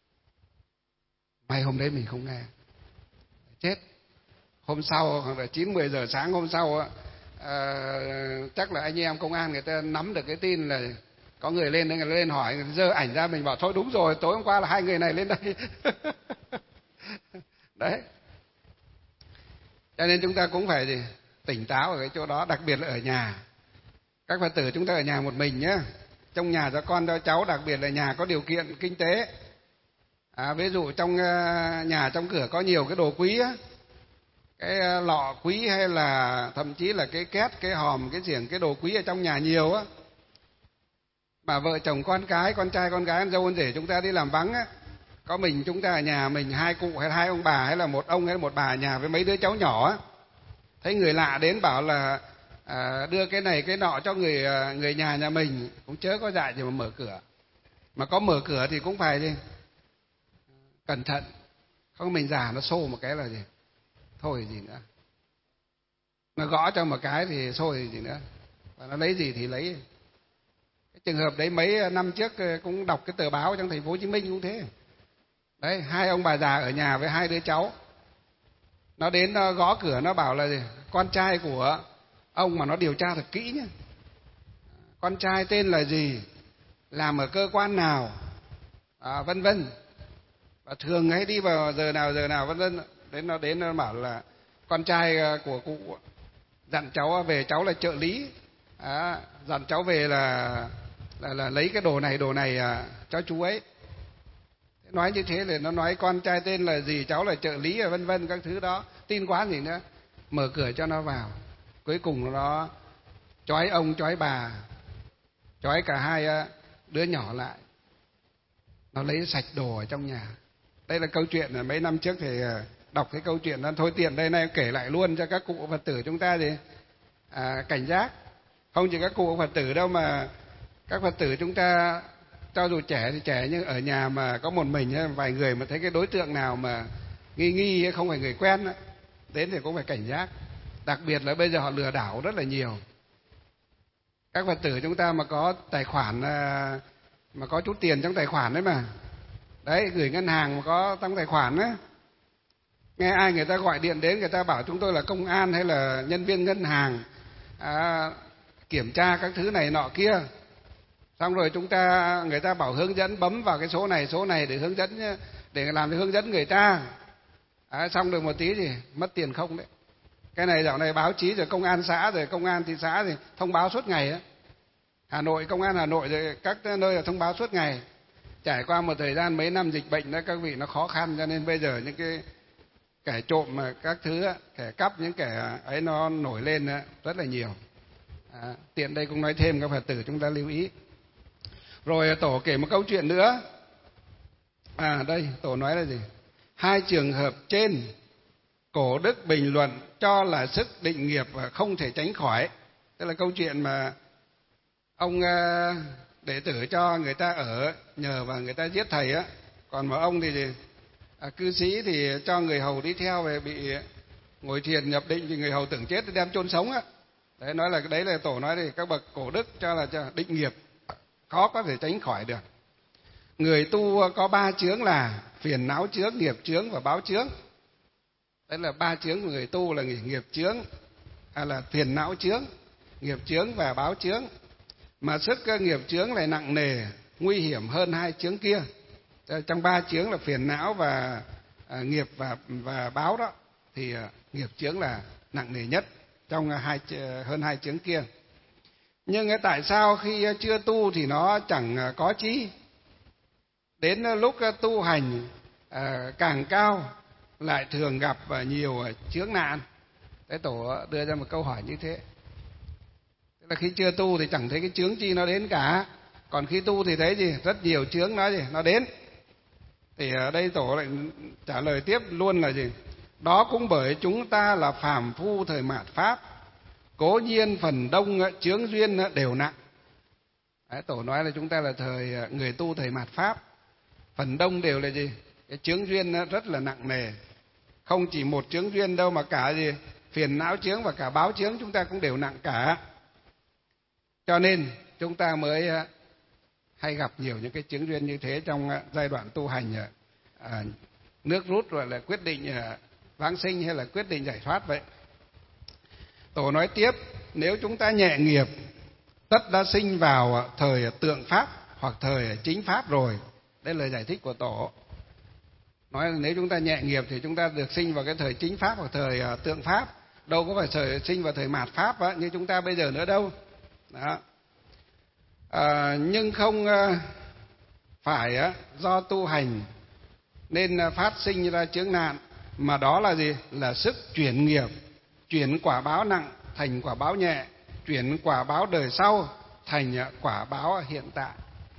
May hôm đấy mình không nghe, chết. Hôm sau hoặc là 9-10 giờ sáng hôm sau chắc là anh em công an người ta nắm được cái tin là có người lên, người lên hỏi, người giơ ảnh ra, mình bảo thôi đúng rồi, tối hôm qua là hai người này lên đây. Đấy, cho nên chúng ta cũng phải gì, tỉnh táo ở cái chỗ đó, đặc biệt là ở nhà. Các Phật tử chúng ta ở nhà một mình nhé, trong nhà cho con cho cháu, đặc biệt là nhà có điều kiện kinh tế. Ví dụ trong nhà trong cửa có nhiều cái đồ quý á, cái lọ quý hay là thậm chí là cái két, cái hòm, cái giềng, cái đồ quý ở trong nhà nhiều á, mà vợ chồng con cái, con trai con gái, con dâu con rể chúng ta đi làm vắng á, có mình chúng ta ở nhà, mình hai cụ hay hai ông bà hay là một ông hay là một bà ở nhà với mấy đứa cháu nhỏ á, thấy người lạ đến bảo là đưa cái này cái nọ cho người nhà mình, cũng chớ có dại gì mà mở cửa. Mà có mở cửa thì cũng phải gì, cẩn thận, không mình giả nó xô một cái là gì, thôi gì nữa, nó gõ cho một cái thì xôi thì gì nữa, và nó lấy gì thì lấy. Cái trường hợp đấy mấy năm trước cũng đọc cái tờ báo trong thành phố Hồ Chí Minh cũng thế. Đấy, hai ông bà già ở nhà với hai đứa cháu, nó đến nó gõ cửa, nó bảo là gì? Con trai của ông, mà nó điều tra thật kỹ nhé, con trai tên là gì, làm ở cơ quan nào, vân vân, và thường hay đi vào giờ nào vân vân. Đến nó bảo là con trai của cụ dặn cháu về, cháu là trợ lý, dặn cháu về là lấy cái đồ này cho chú ấy. Nói như thế là nó nói con trai tên là gì, cháu là trợ lý, vân vân các thứ đó, tin quá gì nữa. Mở cửa cho nó vào, cuối cùng nó trói ông trói bà, trói cả hai đứa nhỏ lại, nó lấy sạch đồ ở trong nhà. Đây là câu chuyện là mấy năm trước thì đọc cái câu chuyện đó thôi, tiện đây nay kể lại luôn cho các cụ Phật tử chúng ta thì cảnh giác. Không chỉ các cụ Phật tử đâu, mà các Phật tử chúng ta cho dù trẻ thì trẻ, nhưng ở nhà mà có một mình vài người mà thấy cái đối tượng nào mà nghi không phải người quen đó, đến thì cũng phải cảnh giác. Đặc biệt là bây giờ họ lừa đảo rất là nhiều. Các Phật tử chúng ta mà có tài khoản, mà có chút tiền trong tài khoản đấy mà, đấy, gửi ngân hàng mà có trong tài khoản á, nghe ai người ta gọi điện đến, người ta bảo chúng tôi là công an hay là nhân viên ngân hàng, kiểm tra các thứ này nọ kia, xong rồi người ta bảo hướng dẫn bấm vào cái số này để hướng dẫn, để làm cái hướng dẫn người ta, xong được một tí thì mất tiền không đấy. Cái này dạo này báo chí rồi công an xã rồi công an thị xã thì thông báo suốt ngày á. Hà Nội, công an Hà Nội rồi các nơi là thông báo suốt ngày. Trải qua một thời gian mấy năm dịch bệnh đó các vị, nó khó khăn, cho nên bây giờ những cái kẻ trộm mà các thứ, kẻ cắp, những kẻ ấy nó nổi lên rất là nhiều. Tiện đây cũng nói thêm các Phật tử chúng ta lưu ý. Rồi tổ kể một câu chuyện nữa. Đây tổ nói là gì? Hai trường hợp trên Cổ Đức bình luận cho là sức định nghiệp và không thể tránh khỏi. Tức là câu chuyện mà ông đệ tử cho người ta ở nhờ và người ta giết thầy á, còn mà ông thì cư sĩ thì cho người hầu đi theo, về bị ngồi thiền nhập định thì người hầu tưởng chết thì đem chôn sống á. Đấy, nói là đấy là tổ nói thì các bậc cổ đức cho là định nghiệp khó có thể tránh khỏi được. Người tu có ba chướng là phiền não chướng, nghiệp chướng và báo chướng. Đấy là ba chướng của người tu là nghiệp chướng, là phiền não chướng, nghiệp chướng và báo chướng. Mà sức nghiệp chướng lại nặng nề, nguy hiểm hơn hai chướng kia. Trong ba chướng là phiền não và nghiệp và báo đó, thì nghiệp chướng là nặng nề nhất trong hơn hai chướng kia. Nhưng tại sao khi chưa tu thì nó chẳng có chí, đến lúc tu hành càng cao lại thường gặp nhiều chướng nạn? Thế tổ đưa ra một câu hỏi như thế. Tức là khi chưa tu thì chẳng thấy cái chướng chi nó đến cả, còn khi tu thì thấy gì? Rất nhiều chướng nó đến. Thì ở đây tổ lại trả lời tiếp luôn là gì? Đó cũng bởi chúng ta là phàm phu thời mạt Pháp, cố nhiên phần đông chướng duyên đều nặng. Đấy, tổ nói là chúng ta là người tu thời mạt Pháp, phần đông đều là gì? Cái chướng duyên rất là nặng nề. Không chỉ một chướng duyên đâu, mà cả gì? Phiền não chướng và cả báo chướng chúng ta cũng đều nặng cả. Cho nên chúng ta mới hay gặp nhiều những cái chướng duyên như thế trong giai đoạn tu hành nước rút, rồi là quyết định vãng sinh hay là quyết định giải thoát vậy. Tổ nói tiếp, nếu chúng ta nhẹ nghiệp, tất đã sinh vào thời tượng pháp hoặc thời chính pháp rồi. Đây là giải thích của tổ. Nói là nếu chúng ta nhẹ nghiệp thì chúng ta được sinh vào cái thời chính pháp hoặc thời tượng pháp, đâu có phải sinh vào thời mạt pháp như chúng ta bây giờ nữa đâu. Đó. Nhưng không phải do tu hành nên phát sinh ra chướng nạn, mà đó là gì? Là sức chuyển nghiệp, chuyển quả báo nặng thành quả báo nhẹ, chuyển quả báo đời sau thành quả báo hiện tại.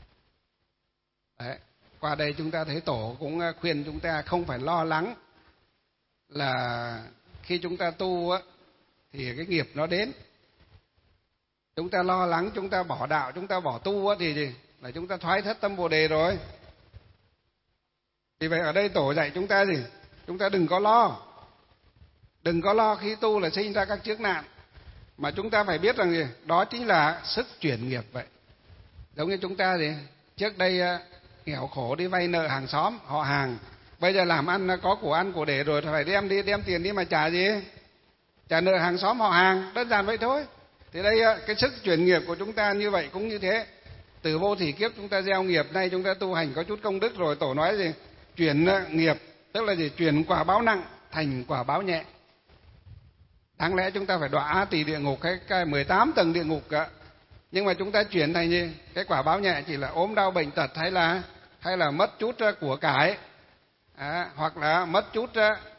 Đấy. Qua đây chúng ta thấy tổ cũng khuyên chúng ta không phải lo lắng là khi chúng ta tu thì cái nghiệp nó đến. Chúng ta lo lắng, chúng ta bỏ đạo, chúng ta bỏ tu thì gì? Là chúng ta thoái thất tâm Bồ Đề rồi. Vì vậy ở đây tổ dạy chúng ta gì? Chúng ta đừng có lo, Đừng có lo khi tu là sinh ra các chướng nạn, mà chúng ta phải biết rằng gì? Đó chính là sức chuyển nghiệp vậy. Giống như chúng ta thì trước đây nghèo khổ đi vay nợ hàng xóm, họ hàng, bây giờ làm ăn có của ăn của để rồi phải đem tiền đi mà trả gì? Trả nợ hàng xóm họ hàng, đơn giản vậy thôi. Thì đây cái sức chuyển nghiệp của chúng ta như vậy cũng như thế. Từ vô thỉ kiếp chúng ta gieo nghiệp, nay chúng ta tu hành có chút công đức rồi, tổ nói gì? Chuyển nghiệp, tức là gì? Chuyển quả báo nặng thành quả báo nhẹ. Đáng lẽ chúng ta phải đọa A Tỳ địa ngục, cái 18 tầng địa ngục cả. Nhưng mà chúng ta chuyển thành gì? Cái quả báo nhẹ chỉ là ốm đau bệnh tật, hay là mất chút của cải, hoặc là mất chút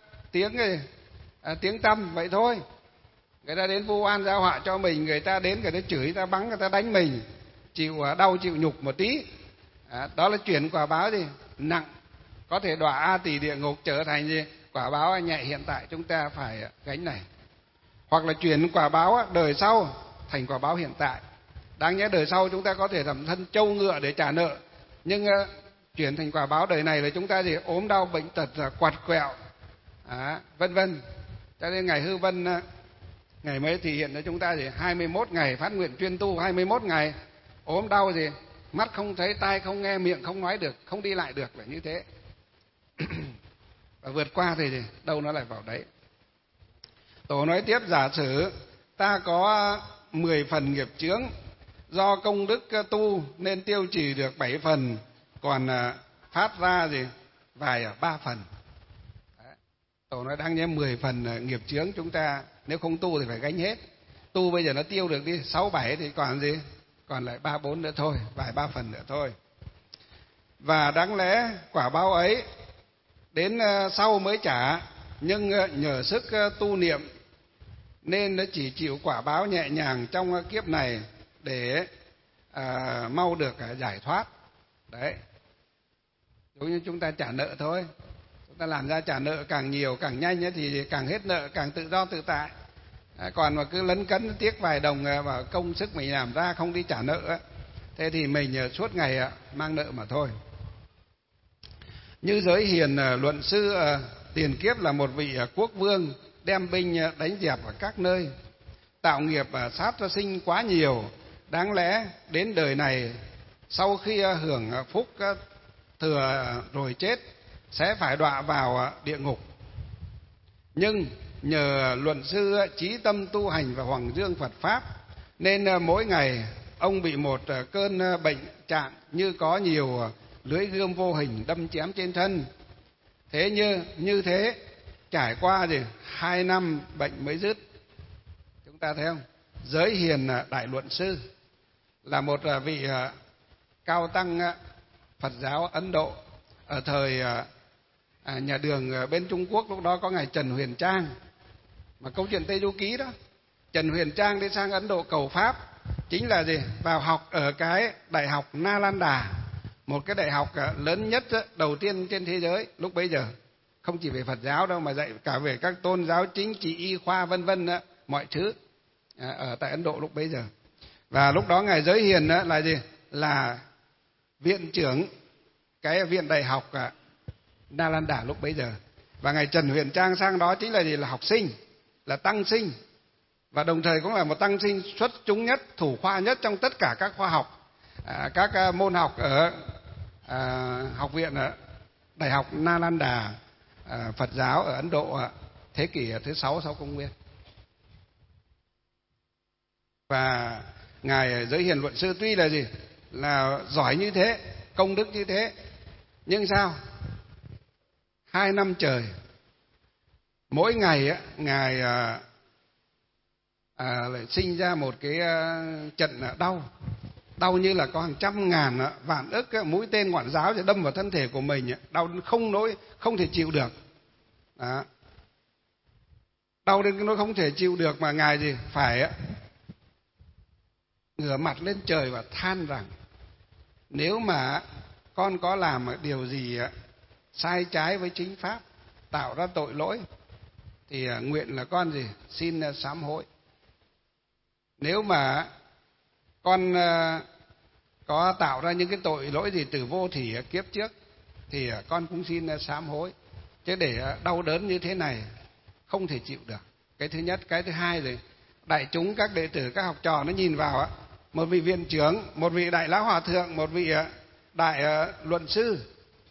tiếng tăm vậy thôi. Người ta đến vu oan giao họa cho mình, người ta đến người ta chửi, người ta bắn, người ta đánh mình, chịu đau chịu nhục một tí, đó là chuyển quả báo gì? Nặng, có thể đọa A Tỳ địa ngục, trở thành gì? Quả báo nhẹ hiện tại chúng ta phải gánh này. Hoặc là chuyển quả báo đời sau thành quả báo hiện tại. Đáng nhẽ đời sau chúng ta có thể làm thân trâu ngựa để trả nợ, nhưng chuyển thành quả báo đời này là chúng ta gì? Ốm đau bệnh tật, quặt quẹo, vân vân. Cho nên ngày Hư Vân, ngày mới thì hiện cho chúng ta gì? 21 ngày phát nguyện chuyên tu, 21 ngày ốm đau gì? Mắt không thấy, tai không nghe, miệng không nói được, không đi lại được, là như thế. Và vượt qua thì gì? Đâu nó lại vào đấy. Tổ nói tiếp, giả sử ta có 10 phần nghiệp chướng, do công đức tu nên tiêu trì được 7 phần, còn phát ra gì? Vài 3 phần. Đấy. Tổ nói đáng nhẽ 10 phần nghiệp chướng chúng ta nếu không tu thì phải gánh hết. Tu bây giờ nó tiêu được đi 6, 7 thì còn gì? Còn lại 3, 4 nữa thôi, vài 3 phần nữa thôi. Và đáng lẽ quả báo ấy đến sau mới trả, nhưng nhờ sức tu niệm nên nó chỉ chịu quả báo nhẹ nhàng trong kiếp này để mau được giải thoát. Đấy, giống như chúng ta trả nợ thôi. Chúng ta làm ra trả nợ càng nhiều càng nhanh thì càng hết nợ, càng tự do tự tại. Còn mà cứ lấn cấn tiếc vài đồng vào công sức mình làm ra không đi trả nợ, thế thì mình suốt ngày mang nợ mà thôi. Như Giới Hiền luận sư tiền kiếp là một vị quốc vương đem binh đánh dẹp ở các nơi, tạo nghiệp sát sinh quá nhiều, đáng lẽ đến đời này sau khi hưởng phúc thừa rồi chết sẽ phải đọa vào địa ngục. Nhưng nhờ luận sư chí tâm tu hành và hoằng dương Phật pháp nên mỗi ngày ông bị một cơn bệnh trạng như có nhiều lưỡi gươm vô hình đâm chém trên thân. Thế như thế trải qua 2 năm bệnh mới dứt. Chúng ta thấy không? Giới Hiền đại luận sư là một vị cao tăng Phật giáo Ấn Độ ở thời nhà Đường bên Trung Quốc. Lúc đó có ngài Trần Huyền Trang, mà câu chuyện Tây Du Ký đó. Trần Huyền Trang đi sang Ấn Độ cầu pháp, chính là gì? Vào học ở cái đại học Nalanda, một cái đại học lớn nhất đầu tiên trên thế giới lúc bấy giờ. Không chỉ về Phật giáo đâu mà dạy cả về các tôn giáo, chính trị, y khoa vân vân, mọi thứ ở tại Ấn Độ lúc bấy giờ. Và lúc đó ngài Giới Hiền là gì? Là viện trưởng cái viện đại học Nalanda lúc bấy giờ. Và ngài Trần Huyền Trang sang đó chính là gì? Là học sinh, là tăng sinh, và đồng thời cũng là một tăng sinh xuất chúng nhất, thủ khoa nhất trong tất cả các khoa học, các môn học ở học viện đại học Nalanda Phật giáo ở Ấn Độ thế kỷ thứ 6 sau công nguyên. Và ngài Giới Hiền luận sư tuy là gì? Là giỏi như thế, công đức như thế, nhưng sao? 2 năm trời mỗi ngày ngài lại sinh ra một cái trận đau như là có hàng trăm ngàn vạn ức mũi tên ngọn giáo để đâm vào thân thể của mình, đau không thể chịu được. Đó. Đau đến nó không thể chịu được mà ngài gì phải ngửa mặt lên trời và than rằng nếu mà con có làm điều gì sai trái với chính pháp, tạo ra tội lỗi, thì nguyện là con gì xin sám hối. Nếu mà con có tạo ra những cái tội lỗi gì từ vô thỉ kiếp trước thì con cũng xin sám hối. Chứ để đau đớn như thế này không thể chịu được. Cái thứ nhất. Cái thứ hai rồi đại chúng, các đệ tử, các học trò nó nhìn vào á, một vị viện trưởng, một vị đại lão hòa thượng, một vị đại luận sư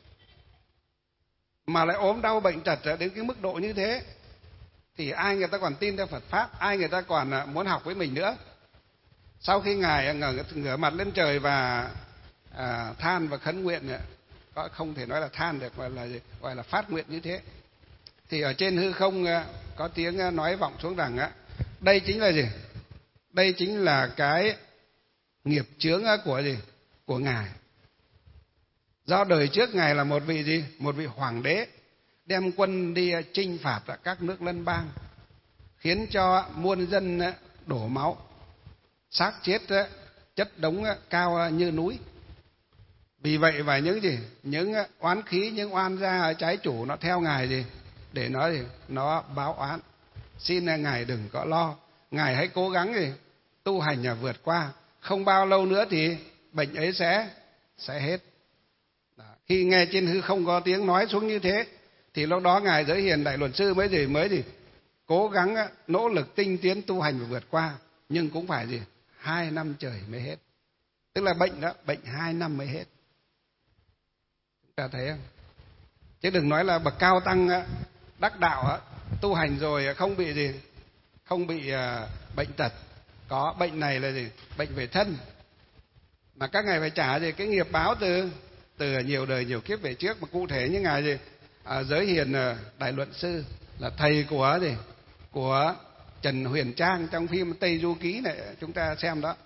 mà lại ốm đau bệnh tật đến cái mức độ như thế, thì ai người ta còn tin theo Phật pháp, ai người ta còn muốn học với mình nữa. Sau khi ngài ngửa mặt lên trời và than và khấn nguyện, không thể nói là than được, gọi là phát nguyện như thế, thì ở trên hư không có tiếng nói vọng xuống rằng đây chính là gì? Đây chính là cái nghiệp chướng của gì? Của ngài. Do đời trước ngài là một vị gì? Một vị hoàng đế đem quân đi chinh phạt các nước lân bang, khiến cho muôn dân đổ máu, xác chết chất đống cao như núi. Vì vậy và những gì? Những oán khí, những oan gia trái chủ nó theo ngài gì? Để nó gì? Nó báo oán. Xin ngài đừng có lo, ngài hãy cố gắng gì? Tu hành vượt qua. Không bao lâu nữa thì bệnh ấy sẽ hết. Đó. Khi nghe trên hư không có tiếng nói xuống như thế, thì lúc đó ngài Giới Hiền Đại Luận Sư mới cố gắng nỗ lực tinh tiến tu hành và vượt qua, nhưng cũng phải gì? 2 năm trời mới hết. Tức là bệnh đó, bệnh 2 năm mới hết. Chúng ta thấy không? Chứ đừng nói là bậc cao tăng đắc đạo tu hành rồi không bị gì? Không bị bệnh tật. Có bệnh này là gì? Bệnh về thân. Mà các ngài phải trả gì? Cái nghiệp báo từ nhiều đời nhiều kiếp về trước. Mà cụ thể như ngài gì? Giới Hiền Đại Luận Sư là thầy của gì? Của Trần Huyền Trang trong phim Tây Du Ký này, chúng ta xem đó.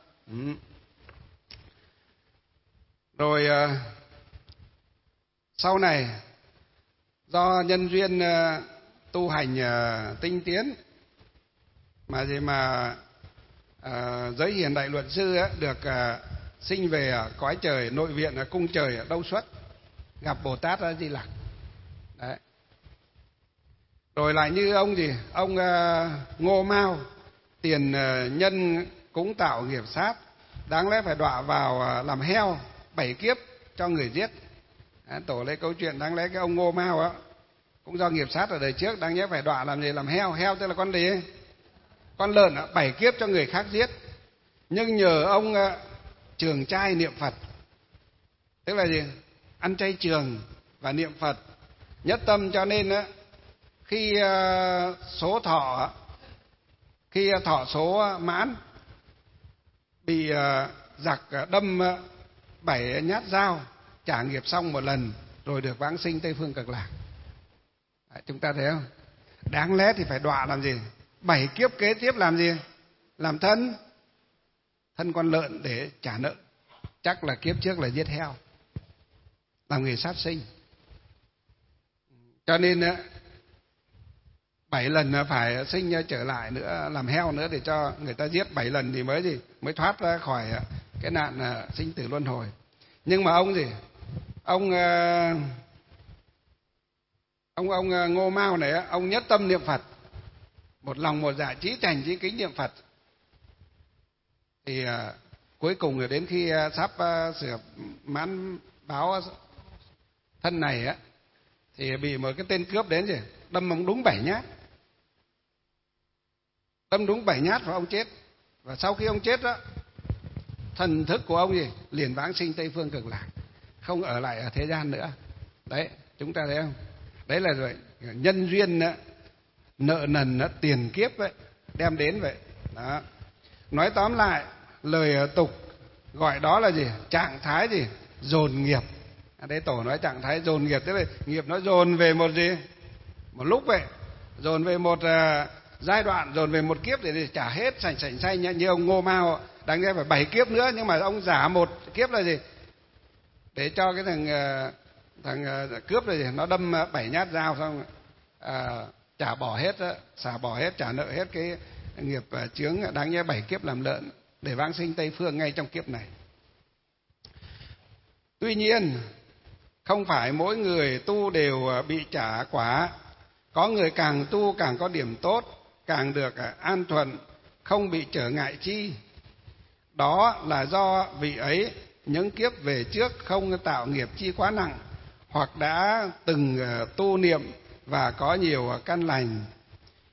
Rồi sau này do nhân duyên tu hành tinh tiến mà Giới Hiền Đại Luận Sư được sinh về cõi trời, nội viện cung trời Đâu Xuất, gặp Bồ Tát A Di Lặc. Đấy. Rồi lại như ông gì? Ông Ngô Mao, tiền nhân cúng tạo nghiệp sát, đáng lẽ phải đọa vào làm heo 7 kiếp cho người giết. Tổ lấy câu chuyện đáng lẽ cái ông Ngô Mao cũng do nghiệp sát ở đời trước, đáng nhẽ phải đọa làm gì? Làm heo. Heo tức là con gì? Con lợn 7 kiếp cho người khác giết. Nhưng nhờ ông trường trai niệm Phật, tức là gì? Ăn chay trường và niệm Phật nhất tâm, cho nên khi thọ số mãn, bị giặc đâm 7 nhát dao, trả nghiệp xong một lần rồi được vãng sinh Tây Phương Cực Lạc. Đấy, chúng ta thấy không? Đáng lẽ thì phải đọa làm gì? 7 kiếp kế tiếp làm gì? Làm thân con lợn để trả nợ. Chắc là kiếp trước là giết heo, làm nghề sát sinh. Cho nên 7 lần phải sinh trở lại nữa, làm heo nữa, để cho người ta giết 7 lần thì mới thoát ra khỏi cái nạn sinh tử luân hồi. Nhưng mà ông gì? Ông Ngô Mao này, ông nhất tâm niệm Phật, một lòng một dạ chí thành chí kính niệm Phật. Thì cuối cùng đến khi sắp sửa mãn báo thân này thì bị một cái tên cướp đến, đâm ông đúng 7 nhát. Đâm đúng 7 nhát và ông chết. Và sau khi ông chết thần thức của ông liền vãng sinh Tây Phương Cực Lạc, không ở lại ở thế gian nữa. Đấy, chúng ta thấy không? Đấy là rồi nhân duyên nợ nần tiền kiếp đem đến vậy. Đó. Nói tóm lại, lời tục gọi đó là gì? Trạng thái gì? Dồn nghiệp. Đấy, tổ nói trạng thái dồn nghiệp, tức là nghiệp nó dồn về một gì? Một lúc vậy, dồn về một giai đoạn, dồn về một kiếp để trả hết sành xanh. Như ông Ngô Mao đáng lẽ phải 7 kiếp nữa, nhưng mà ông giả một kiếp là gì? Để cho cái thằng cướp này nó đâm 7 nhát dao xong xả bỏ hết, trả nợ hết cái nghiệp chướng đáng nhẽ 7 kiếp làm lợn để vãng sinh Tây Phương ngay trong kiếp này. Tuy nhiên không phải mỗi người tu đều bị trả quả. Có người càng tu càng có điểm tốt, càng được an thuận, không bị trở ngại chi. Đó là do vị ấy những kiếp về trước không tạo nghiệp chi quá nặng, hoặc đã từng tu niệm và có nhiều căn lành.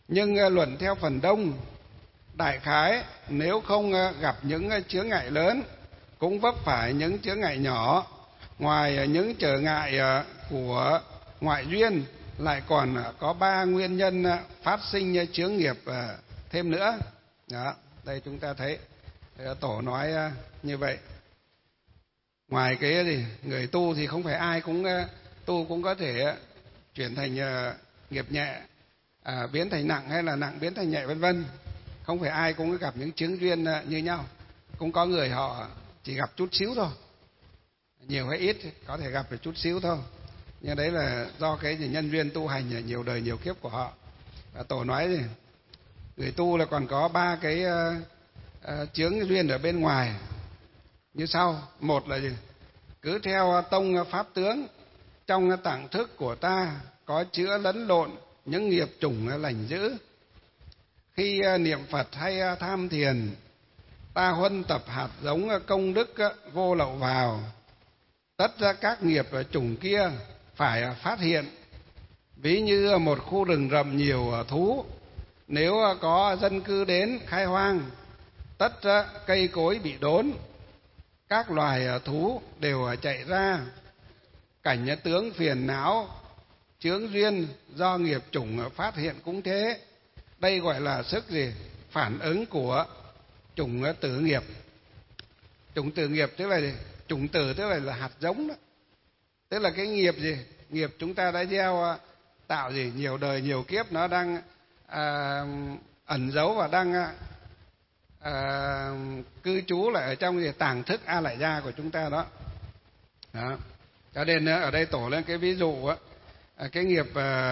Nhưng luận theo phần đông, đại khái nếu không gặp những chướng ngại lớn, cũng vấp phải những chướng ngại nhỏ. Ngoài những trở ngại của ngoại duyên, lại còn có 3 nguyên nhân phát sinh chướng nghiệp thêm nữa. Đó, đây chúng ta thấy Tổ nói như vậy. Ngoài cái gì người tu thì không phải ai cũng tu cũng có thể chuyển thành nghiệp nhẹ, biến thành nặng, hay là nặng biến thành nhẹ, vân vân. Không phải ai cũng gặp những chướng duyên như nhau. Cũng có người họ chỉ gặp chút xíu thôi, nhiều hay ít có thể gặp được chút xíu thôi, nhưng đấy là do cái nhân duyên tu hành nhiều đời nhiều kiếp của họ. Và Tổ nói gì người tu là còn có 3 cái chướng duyên ở bên ngoài như sau. Một là gì? Cứ theo tông pháp tướng, trong tạng thức của ta có chứa lẫn lộn những nghiệp chủng lành dữ. Khi niệm Phật hay tham thiền, ta huân tập hạt giống công đức vô lậu vào, tất ra các nghiệp chủng kia phải phát hiện. Ví như một khu rừng rậm nhiều thú, nếu có dân cư đến khai hoang, tất cây cối bị đốn, các loài thú đều chạy ra. Cảnh tướng phiền não, chướng duyên do nghiệp chủng phát hiện cũng thế. Đây gọi là sức gì? Phản ứng của chủng tử nghiệp. Chủng tử nghiệp tức là gì? Chủng tử tức là hạt giống đó. Tức là cái nghiệp gì? Nghiệp chúng ta đã gieo tạo gì? Nhiều đời nhiều kiếp nó đang ẩn giấu và đang cư trú lại ở trong tàng thức A Lại Gia của chúng ta đó. Đó. Cho nên ở đây Tổ lên cái ví dụ cái nghiệp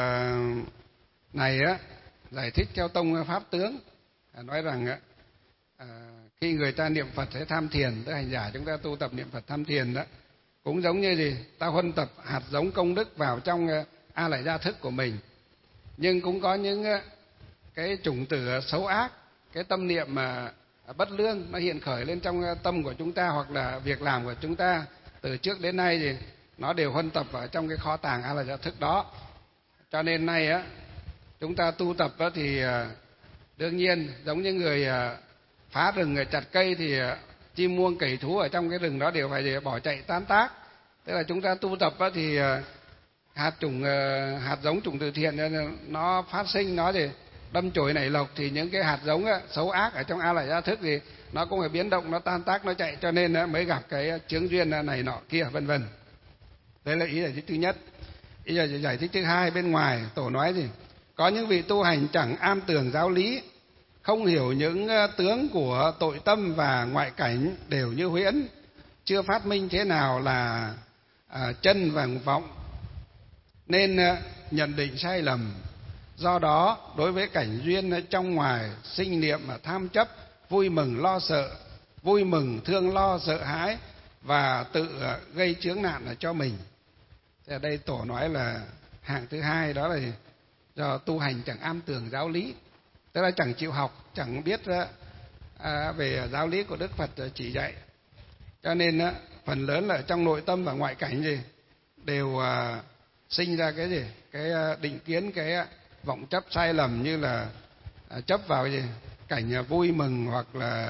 này giải thích theo tông pháp tướng, nói rằng khi người ta niệm Phật sẽ tham thiền, tức hành giả chúng ta tu tập niệm Phật tham thiền đó, cũng giống như gì? Ta huân tập hạt giống công đức vào trong A Lại Gia thức của mình. Nhưng cũng có những cái chủng tử xấu ác, cái tâm niệm mà bất lương nó hiện khởi lên trong tâm của chúng ta, hoặc là việc làm của chúng ta từ trước đến nay thì nó đều huân tập ở trong cái kho tàng A Lại Gia thức đó. Cho nên nay chúng ta tu tập thì đương nhiên giống như người phá rừng chặt cây thì chim muông cẩy thú ở trong cái rừng đó đều phải bỏ chạy tan tác. Tức là chúng ta tu tập thì hạt giống chủng từ thiện nó phát sinh, nó thì đâm chồi nảy lộc, thì những cái hạt giống xấu ác ở trong A Lại Gia thức thì nó cũng phải biến động, nó tan tác, nó chạy, cho nên mới gặp cái chướng duyên này nọ kia, vân vân. Đấy là ý giải thích thứ nhất. Ý giải thích thứ hai, bên ngoài Tổ nói gì? Có những vị tu hành chẳng am tường giáo lý, không hiểu những tướng của tội tâm và ngoại cảnh đều như huyễn, chưa phát minh thế nào là chân và vọng, nên nhận định sai lầm. Do đó đối với cảnh duyên trong ngoài sinh niệm mà tham chấp, vui mừng lo sợ, vui mừng thương lo sợ hãi, và tự gây chướng nạn cho mình. Thế ở đây Tổ nói là hạng thứ hai, đó là do tu hành chẳng am tường giáo lý, tức là chẳng chịu học, chẳng biết về giáo lý của Đức Phật chỉ dạy. Cho nên phần lớn là trong nội tâm và ngoại cảnh gì đều sinh ra cái gì? Cái định kiến, cái vọng chấp sai lầm, như là chấp vào gì? Cảnh vui mừng, hoặc là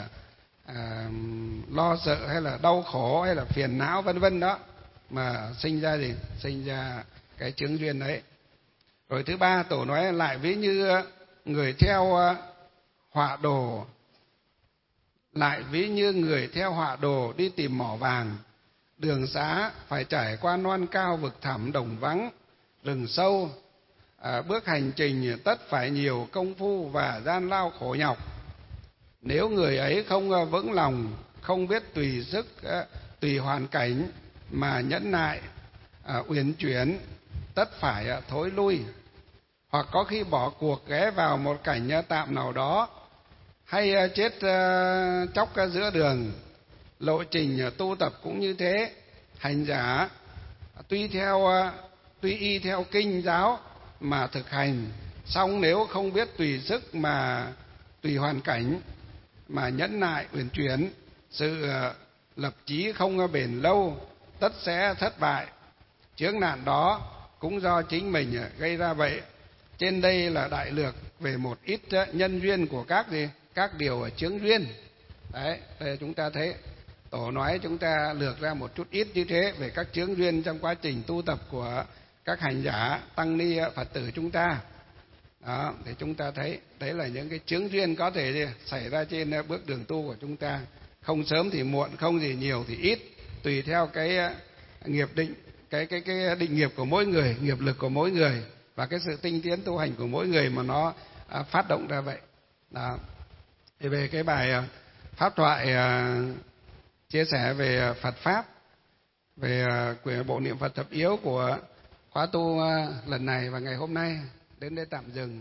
lo sợ, hay là đau khổ, hay là phiền não, vân vân đó, mà sinh ra gì? Sinh ra cái chướng duyên đấy. Rồi thứ ba, Tổ nói lại ví như người theo họa đồ, lại ví như người theo họa đồ đi tìm mỏ vàng, đường xá phải trải qua non cao vực thẳm, đồng vắng, rừng sâu, bước hành trình tất phải nhiều công phu và gian lao khổ nhọc. Nếu người ấy không vững lòng, không biết tùy sức tùy hoàn cảnh mà nhẫn nại uyển chuyển, tất phải thối lui, hoặc có khi bỏ cuộc ghé vào một cảnh tạm nào đó, hay chết chóc giữa đường. Lộ trình tu tập cũng như thế. Hành giả tuy y theo kinh giáo mà thực hành, song nếu không biết tùy sức mà tùy hoàn cảnh mà nhẫn nại uyển chuyển, sự lập chí không bền lâu, tất sẽ thất bại. Chướng nạn đó cũng do chính mình gây ra vậy. Trên đây là đại lược về một ít nhân duyên của các điều ở chướng duyên. Đấy, đây chúng ta thấy Tổ nói chúng ta lược ra một chút ít như thế về các chướng duyên trong quá trình tu tập của các hành giả, tăng ni, Phật tử chúng ta. Đó, thì chúng ta thấy đấy là những cái chướng duyên có thể xảy ra trên bước đường tu của chúng ta. Không sớm thì muộn, không gì nhiều thì ít, tùy theo cái nghiệp định, cái định nghiệp của mỗi người, nghiệp lực của mỗi người và cái sự tinh tiến tu hành của mỗi người mà nó phát động ra vậy. Đó. Thì về cái bài pháp thoại chia sẻ về Phật pháp, về quyển bộ niệm Phật thập yếu của khóa tu lần này và ngày hôm nay đến đây tạm dừng.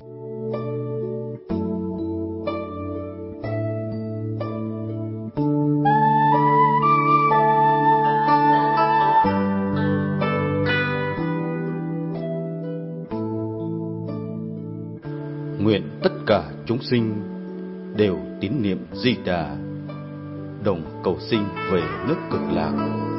Nguyện tất cả chúng sinh đều tín niệm Di Đà, đồng cầu sinh về nước Cực Lạc.